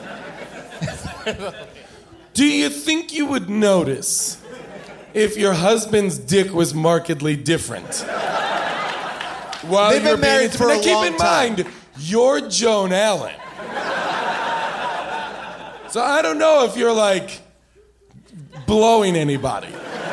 Do you think you would notice if your husband's dick was markedly different? While They've been you're being married intimate? for a Now, keep long in time. mind, you're Joan Allen. So I don't know if you're like blowing anybody.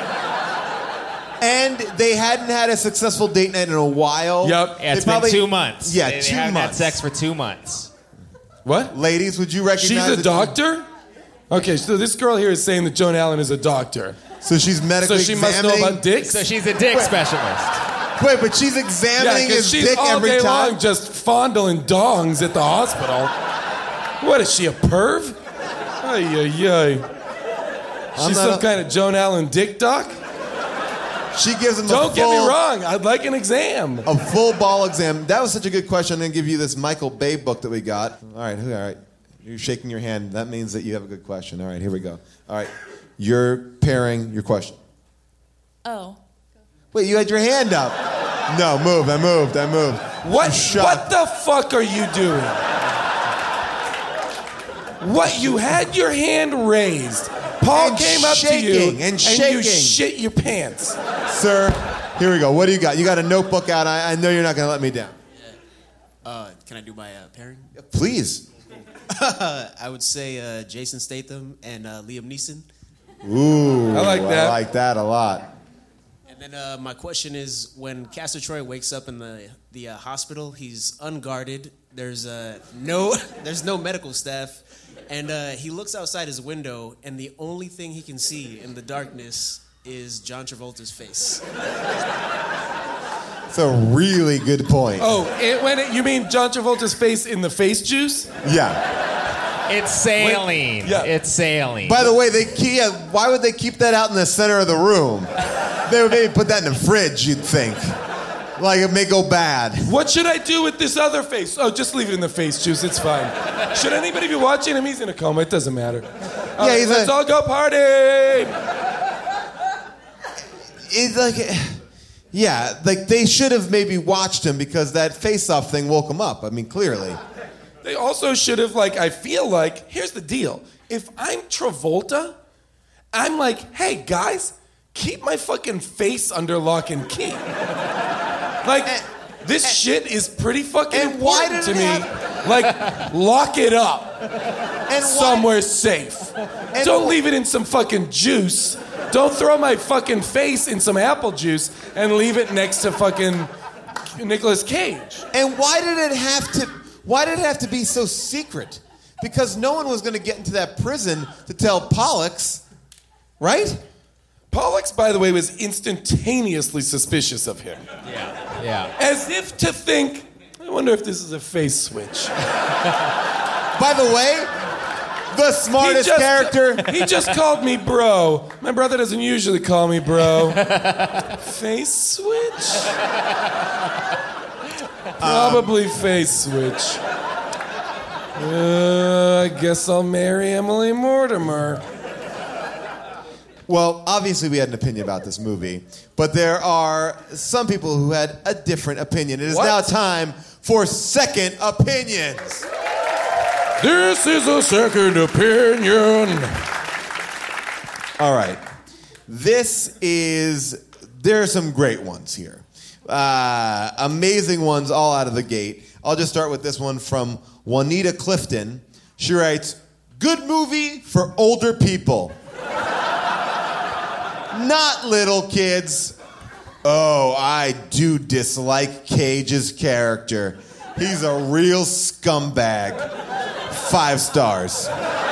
And they hadn't had a successful date night in a while. Yep. Yeah, it's They been two months. Yeah, they, they two haven't months. had sex for two months. What? Ladies, would you recognize? She's a that- doctor? Okay, so this girl here is saying that Joan Allen is a doctor. So she's medically So she must know examining- about dicks? So she's a dick Wait. specialist. Wait, but she's Yeah, examining because his she's dick all every day time. long just fondling dongs at the hospital. What is she, a perv? Ay, ay, ay. I'm She's not some a- kind of Joan Allen dick doc? She gives him a Don't get me full- wrong, I'd like an exam. A full ball exam. That was such a good question. I'm going to give you this Michael Bay book that we got. All right, who- all right. You're shaking your hand. That means that you have a good question. All right, here we go. All right. You're pairing your question. Oh. Wait, you had your hand up. No, move. I moved. I moved. What, Shut. what the fuck are you doing? What, you had your hand raised. Paul And came up to you shaking, and you shaking. shit your pants. Sir, here we go. What do you got? You got a notebook out. I, I know you're not going to let me down. Uh, can I do my uh, pairing? Please. I would say uh, Jason Statham and uh, Liam Neeson. Ooh. I like that. I like that a lot. And then uh, my question is, when Castor Troy wakes up in the the uh, hospital, he's unguarded. There's uh, no there's no medical staff, and uh, he looks outside his window, and the only thing he can see in the darkness is John Travolta's face. It's a really good point. Oh, it, when it, you mean John Travolta's face in the face juice? Yeah. It's saline. Yeah. It's saline. By the way, they keep, yeah, why would they keep that out in the center of the room? They would maybe put that in the fridge, you'd think. Like it may go bad. What should I do with this other face? Oh, just leave it in the face juice. It's fine. Should anybody be watching him? He's in a coma. It doesn't matter. All Yeah, right, he's let's a- all go party. It's like, yeah, like they should have maybe watched him because that face-off thing woke him up. I mean, clearly. They also should have, like, I feel like, here's the deal. If I'm Travolta, I'm like, hey, guys, keep my fucking face under lock and key. Like, this shit is pretty fucking and why important did to it me. Like, lock it up And somewhere safe. Don't leave it in some fucking juice. Don't throw my fucking face in some apple juice and leave it next to fucking Nicolas Cage. And why did it have to? Why did it have to be so secret? Because no one was going to get into that prison to tell Pollux, right? Pollux, by the way, was instantaneously suspicious of him. Yeah. Yeah. As if to think, I wonder if this is a face switch. By the way, the smartest he just, character. He just called me bro. My brother doesn't usually call me bro. Face switch? Probably um, face switch. Uh, I guess I'll marry Emily Mortimer. Well, obviously we had an opinion about this movie, but there are some people who had a different opinion. It is What? now time for second opinions. This is a second opinion. All right. This is, there are some great ones here. Uh, amazing ones all out of the gate. I'll just start with this one from Juanita Clifton. She writes, good movie for older people. Not little kids. Oh, I do dislike Cage's character. He's a real scumbag. Five stars.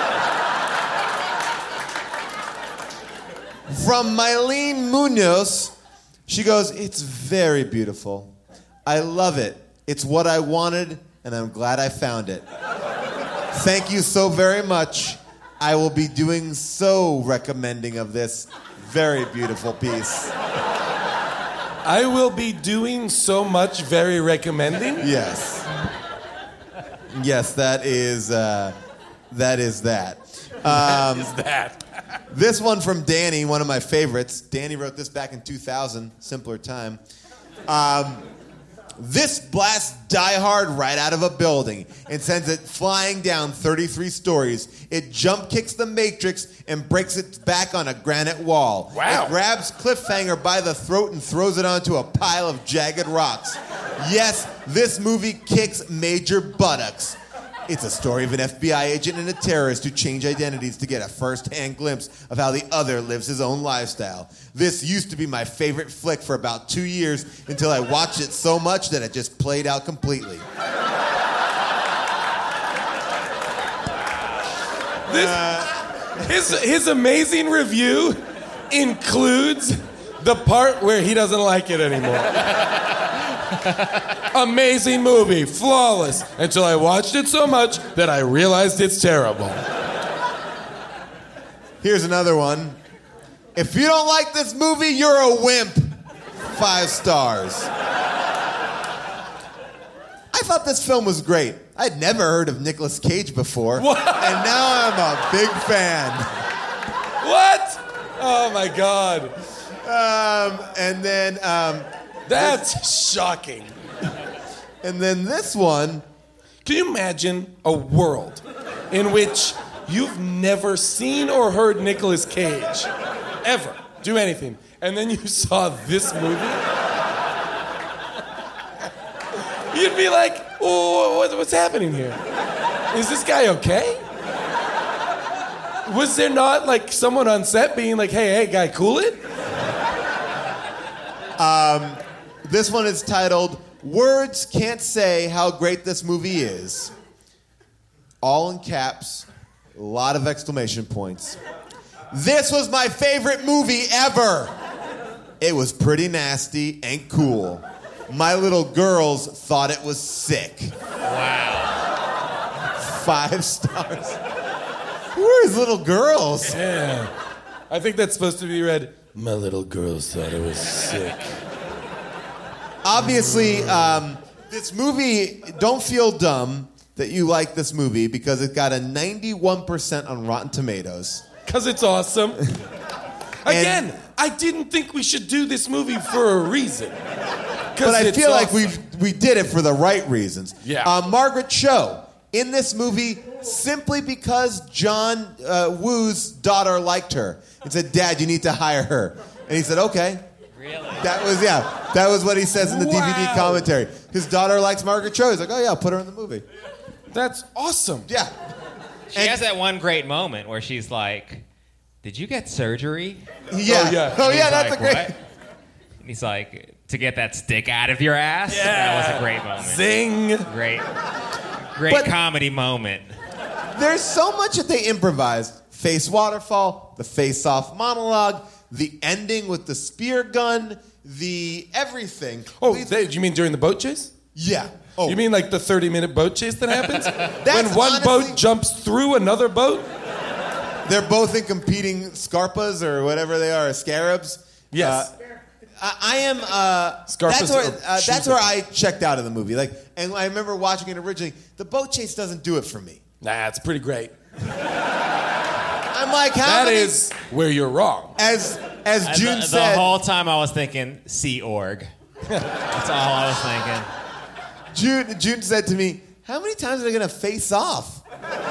From Mylene Munoz, she goes, it's very beautiful. I love it. It's what I wanted, and I'm glad I found it. Thank you so very much. I will be doing so recommending of this very beautiful piece. I will be doing so much very recommending? Yes. Yes, that is, uh, that is that. Um, that is that. This one from Danny, one of my favorites. Danny wrote this back in two thousand, simpler time. Um, this blasts Die Hard right out of a building and sends it flying down thirty-three stories. It jump kicks the Matrix and breaks its back on a granite wall. Wow. It grabs Cliffhanger by the throat and throws it onto a pile of jagged rocks. Yes, this movie kicks major buttocks. It's a story of an F B I agent and a terrorist who change identities to get a first-hand glimpse of how the other lives his own lifestyle. This used to be my favorite flick for about two years until I watched it so much that it just played out completely. This, Uh, his, his amazing review includes the part where he doesn't like it anymore. Amazing movie, flawless, until I watched it so much that I realized it's terrible. Here's another one. If you don't like this movie, you're a wimp. Five stars. I thought this film was great. I'd never heard of Nicolas Cage before, What? and now I'm a big fan. What? Oh my God. Um, and then... Um, That's shocking. And then this one... Can you imagine a world in which you've never seen or heard Nicolas Cage ever do anything, and then you saw this movie? You'd be like, oh, what's happening here? Is this guy okay? Was there not like someone on set being like, hey, hey, guy, cool it? Um, this one is titled, Words Can't Say How Great This Movie Is. All in caps, a lot of exclamation points. This was my favorite movie ever. It was pretty nasty and cool. My little girls thought it was sick. Wow. Five stars. Who are his little girls? Yeah. I think that's supposed to be read, my little girls thought it was sick. Obviously, um, this movie, don't feel dumb that you like this movie because it got a ninety-one percent on Rotten Tomatoes. Because it's awesome. Again, I didn't think we should do this movie for a reason. But I it's feel awesome. like we we did it for the right reasons. Yeah. Uh, Margaret Cho, in this movie, simply because John uh, Woo's daughter liked her and said, Dad, you need to hire her. And he said, okay. Really? That was, yeah, that was what he says in the Wow. D V D commentary. His daughter likes Margaret Cho. He's like, oh yeah, put her in the movie. That's awesome. Yeah. She has that one great moment where she's like, did you get surgery? Yeah. Oh, yeah. Oh, And yeah, he's that's like, a great... "What?" He's like, to get that stick out of your ass. Yeah. That was a great moment. Zing. Great, great But- comedy moment. There's so much that they improvised. Face waterfall, the face-off monologue, the ending with the spear gun, the everything. Oh, they, you mean during the boat chase? Yeah. Oh. You mean like the thirty-minute boat chase that happens? That's when one honestly- boat jumps through another boat? They're both in competing scarpas or whatever they are, scarabs. Yes. Uh, I, I am. Uh, Scarpas that's where, are uh, shoes that's where like I checked out of the movie. Like, and I remember watching it originally. The boat chase doesn't do it for me. Nah, it's pretty great. I'm like, how That many, is where you're wrong. as as Uh, June the, said. the whole time I was thinking Sea Org. That's all I was thinking. June June said to me, "How many times are they gonna face off?"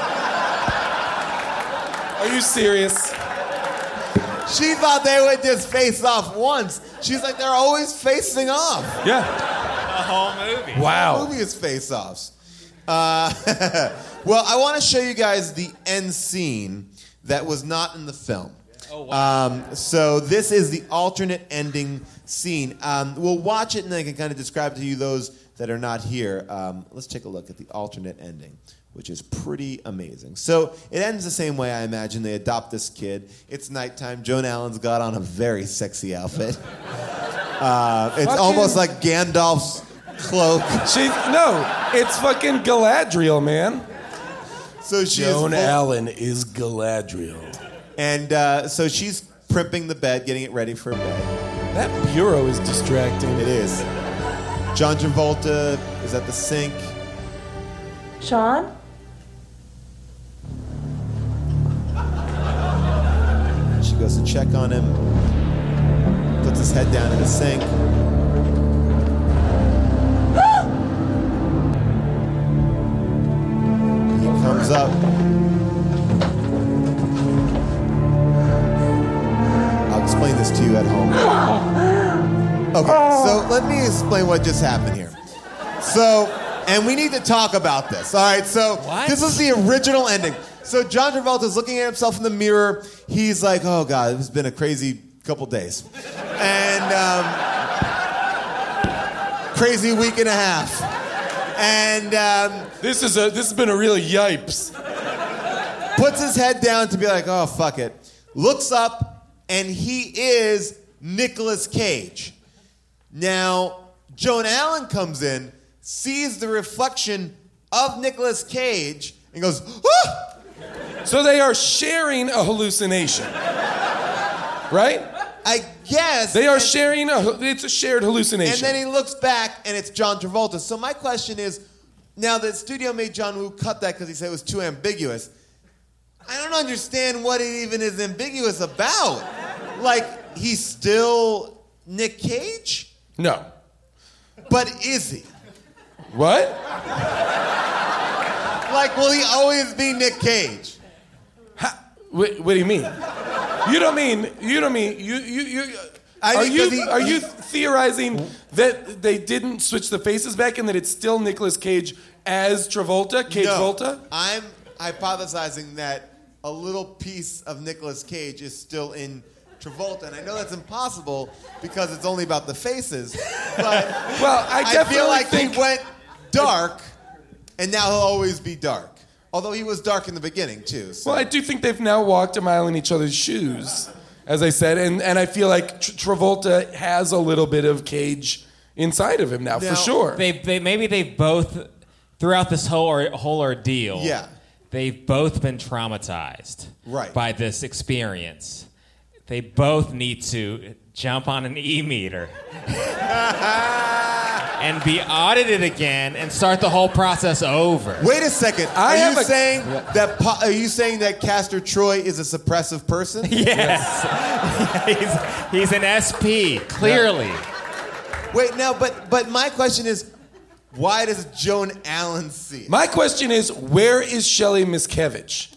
Are you serious? She thought they would just face off once. She's like, they're always facing off. Yeah. The whole movie. Wow. The movie is face-offs. Uh, well, I want to show you guys the end scene that was not in the film. Oh, wow. Um, so this is the alternate ending scene. Um, we'll watch it and then I can kind of describe to you those that are not here. Um, let's take a look at the alternate ending, which is pretty amazing. So it ends the same way, I imagine. They adopt this kid. It's nighttime. Joan Allen's got on a very sexy outfit. Uh, it's Fucking- almost like Gandalf's cloak. She no, it's fucking Galadriel, man. So she Joan is full- Allen is Galadriel. And uh, so she's primping the bed, getting it ready for bed. That bureau is distracting. It is. John Travolta is at the sink. Sean? She goes to check on him, puts his head down in the sink. He comes up. I'll explain this to you at home. Okay, so let me explain what just happened here. So, and we need to talk about this. All right, so this is the original ending. So John Travolta's looking at himself in the mirror. He's like, oh God, it's been a crazy couple days. And um, crazy week and a half. And um, this is a this has been a real yipes. Puts his head down to be like, oh, fuck it. Looks up, and he is Nicolas Cage. Now, Joan Allen comes in, sees the reflection of Nicolas Cage, and goes, ah! So they are sharing a hallucination, right? I guess. They are and, sharing a. It's a shared hallucination. And then he looks back, and it's John Travolta. So my question is, now the studio made John Woo cut that because he said it was too ambiguous. I don't understand what it even is ambiguous about. Like, he's still Nick Cage? No. But is he? What? Like, will he always be Nick Cage? What, what do you mean? You don't mean you don't mean you you you. I are think you he- are you theorizing that they didn't switch the faces back and that it's still Nicolas Cage as Travolta, Cage No, Volta? I'm hypothesizing that a little piece of Nicolas Cage is still in Travolta, and I know that's impossible because it's only about the faces. But Well, I definitely feel like think- he went dark, and now he'll always be dark. Although he was dark in the beginning too. So. Well, I do think they've now walked a mile in each other's shoes, as I said, and and I feel like Tr- Travolta has a little bit of Cage inside of him now, for sure. They, they maybe they've both throughout this whole or, whole ordeal. Yeah. They've both been traumatized Right. by this experience. They both need to jump on an e-meter and be audited again and start the whole process over. Wait a second. I are have you a- saying that? Po- are you saying that Castor Troy is a suppressive person? Yes. he's, he's an S P, clearly. Wait, no, but but my question is, why does Joan Allen see it? My question is, where is Shelley Miscavige?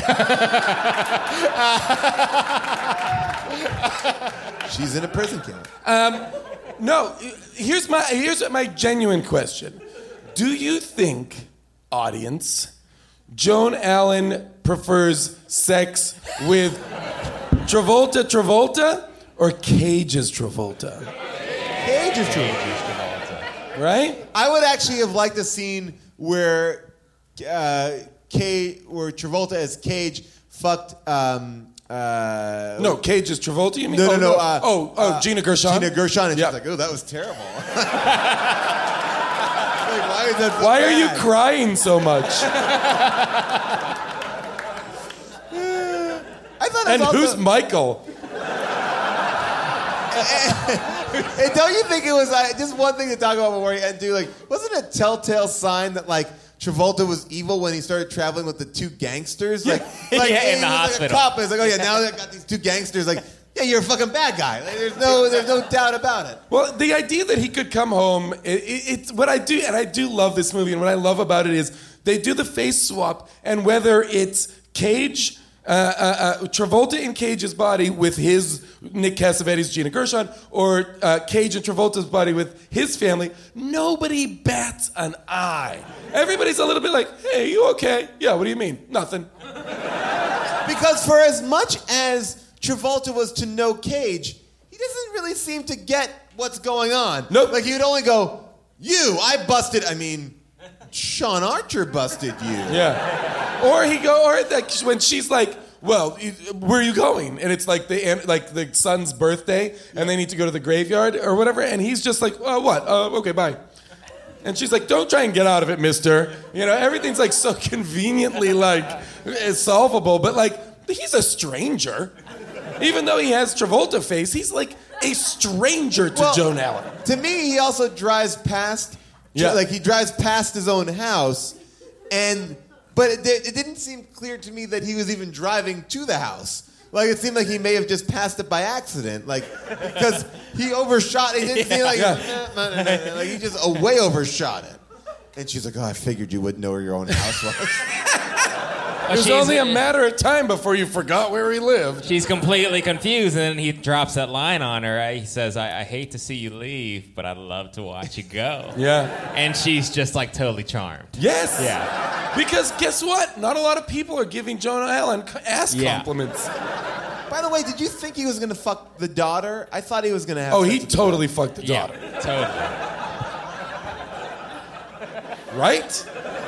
She's in a prison camp. Um, no, here's my here's my genuine question. Do you think, audience, Joan Allen prefers sex with Travolta Travolta or Cage's Travolta? Cage is Travolta. Cage is Travolta. Right? I would actually have liked a scene where uh, Cage, where Travolta as Cage fucked. Um, uh, No, Cage is Travolta, you mean? No, no, oh, no. Uh, oh, oh, uh, Gina Gershon. Gina Gershon, and Yeah. she's like, "Oh, that was terrible." Like, why is that so Why are you bad? crying so much? I thought it And was also, who's Michael? And don't you think it was uh, just one thing to talk about before you end, do like, wasn't it a telltale sign that like Travolta was evil when he started traveling with the two gangsters? Like, like Yeah, in he the was hospital. Like a cop. It's like, oh yeah, now they've got these two gangsters. Like, yeah, you're a fucking bad guy. Like, there's no, there's no doubt about it. Well, the idea that he could come home, it, it, it's what I do, and I do love this movie, and what I love about it is they do the face swap, and whether it's Cage, uh, uh, uh, Travolta in Cage's body with his Nick Cassavetes, Gina Gershon, or uh, Cage and Travolta's body with his family, nobody bats an eye. Everybody's a little bit like, hey, you okay? Yeah, what do you mean? Nothing. Because for as much as Travolta was to know Cage, he doesn't really seem to get what's going on. Nope. Like, he would only go, you, I busted, I mean, Sean Archer busted you. Yeah. Or he go, or like when she's like, well, where are you going? And it's like the like the son's birthday, and they need to go to the graveyard or whatever, and he's just like, oh, what? Uh, okay, bye. And she's like, don't try and get out of it, mister. You know, everything's like so conveniently like solvable, but like he's a stranger. Even though he has Travolta face, he's like a stranger to Well, Joan Allen. To me, he also drives past, Yeah. like he drives past his own house, and but it, it didn't seem clear to me that he was even driving to the house. Like, it seemed like he may have just passed it by accident, like, because he overshot. He didn't seem like, Yeah. nah, nah, nah, nah, like he just uh, way overshot it. And she's like, "Oh, I figured you wouldn't know where your own house was." It was only a matter of time before you forgot where he lived. She's completely confused, and then he drops that line on her. He says, I, I hate to see you leave, but I'd love to watch you go. Yeah. And she's just like totally charmed. Yes. Yeah. Because guess what? Not a lot of people are giving Joan Allen ass Yeah. compliments. By the way, did you think he was gonna fuck the daughter? I thought he was gonna have. Oh, sex he with the totally daughter. fucked the Yeah, daughter. totally. Right?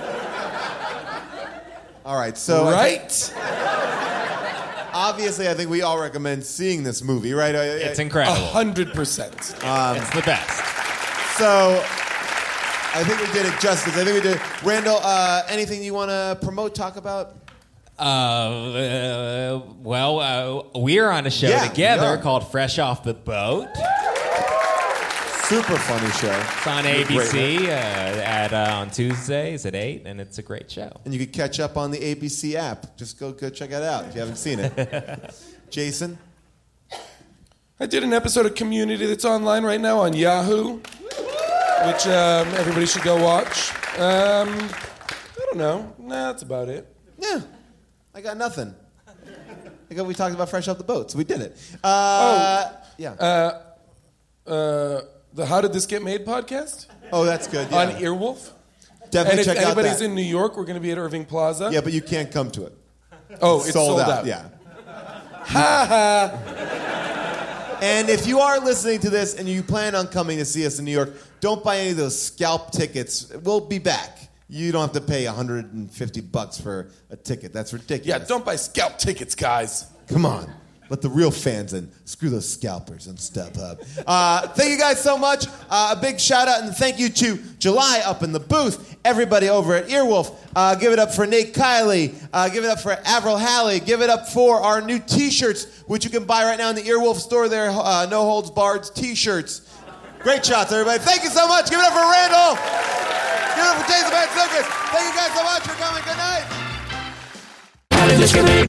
All right, so Right? obviously, I think we all recommend seeing this movie, right? It's A incredible. hundred percent. It's the best. So, I think we did it justice. I think we did. Randall, uh, anything you want to promote, talk about? Uh, uh, well, uh, we're on a show Yeah, we together are. called Fresh Off the Boat. Super funny show. It's on A B C uh, at uh, on Tuesdays at eight, and it's a great show. And you can catch up on the A B C app. Just go go check it out if you haven't seen it. Jason? I did an episode of Community that's online right now on Yahoo, which um, everybody should go watch. Um, I don't know. Nah, that's about it. Yeah. I got nothing. I got, we talked about Fresh Off the Boat, so we did it. Uh, oh. Yeah. Uh, uh, the How Did This Get Made podcast? Oh, that's good. Yeah. On Earwolf. Definitely and if check out anybody's that. in New York, we're going to be at Irving Plaza. Yeah, but you can't come to it. Oh, it's sold, out. Yeah. Ha ha. And if you are listening to this and you plan on coming to see us in New York, don't buy any of those scalp tickets. We'll be back. You don't have to pay one hundred fifty bucks for a ticket. That's ridiculous. Yeah, don't buy scalp tickets, guys. Come on. Let the real fans in. Screw those scalpers on StubHub. Uh, thank you guys so much. Uh, a big shout out and thank you to July up in the booth. Everybody over at Earwolf. Uh, give it up for Nate Kiley. Uh, give it up for Avril Halley. Give it up for our new t-shirts, which you can buy right now in the Earwolf store there. Uh, No Holds Barred t-shirts. Great shots, everybody. Thank you so much. Give it up for Randall. Give it up for Jason Mantzoukas. Thank you guys so much for coming. Good night. How did this get made?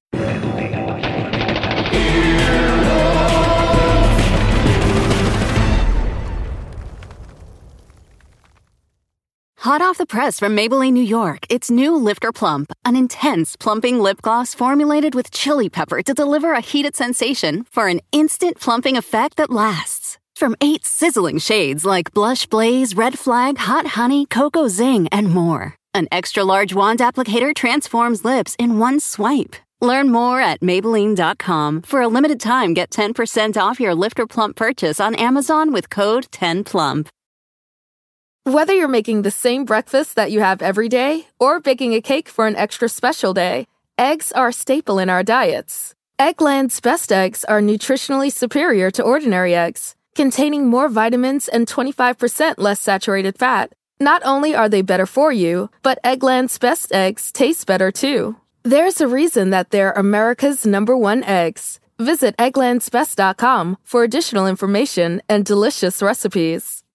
Hot off the press from Maybelline, New York, it's new Lifter Plump, an intense plumping lip gloss formulated with chili pepper to deliver a heated sensation for an instant plumping effect that lasts. From eight sizzling shades like Blush Blaze, Red Flag, Hot Honey, Cocoa Zing, and more. An extra large wand applicator transforms lips in one swipe. Learn more at Maybelline dot com. For a limited time, get ten percent off your Lift or Plump purchase on Amazon with code ten plump. Whether you're making the same breakfast that you have every day or baking a cake for an extra special day, eggs are a staple in our diets. Eggland's Best Eggs are nutritionally superior to ordinary eggs, containing more vitamins and twenty-five percent less saturated fat. Not only are they better for you, but Eggland's Best Eggs taste better too. There's a reason that they're America's number one eggs. Visit egglands best dot com for additional information and delicious recipes.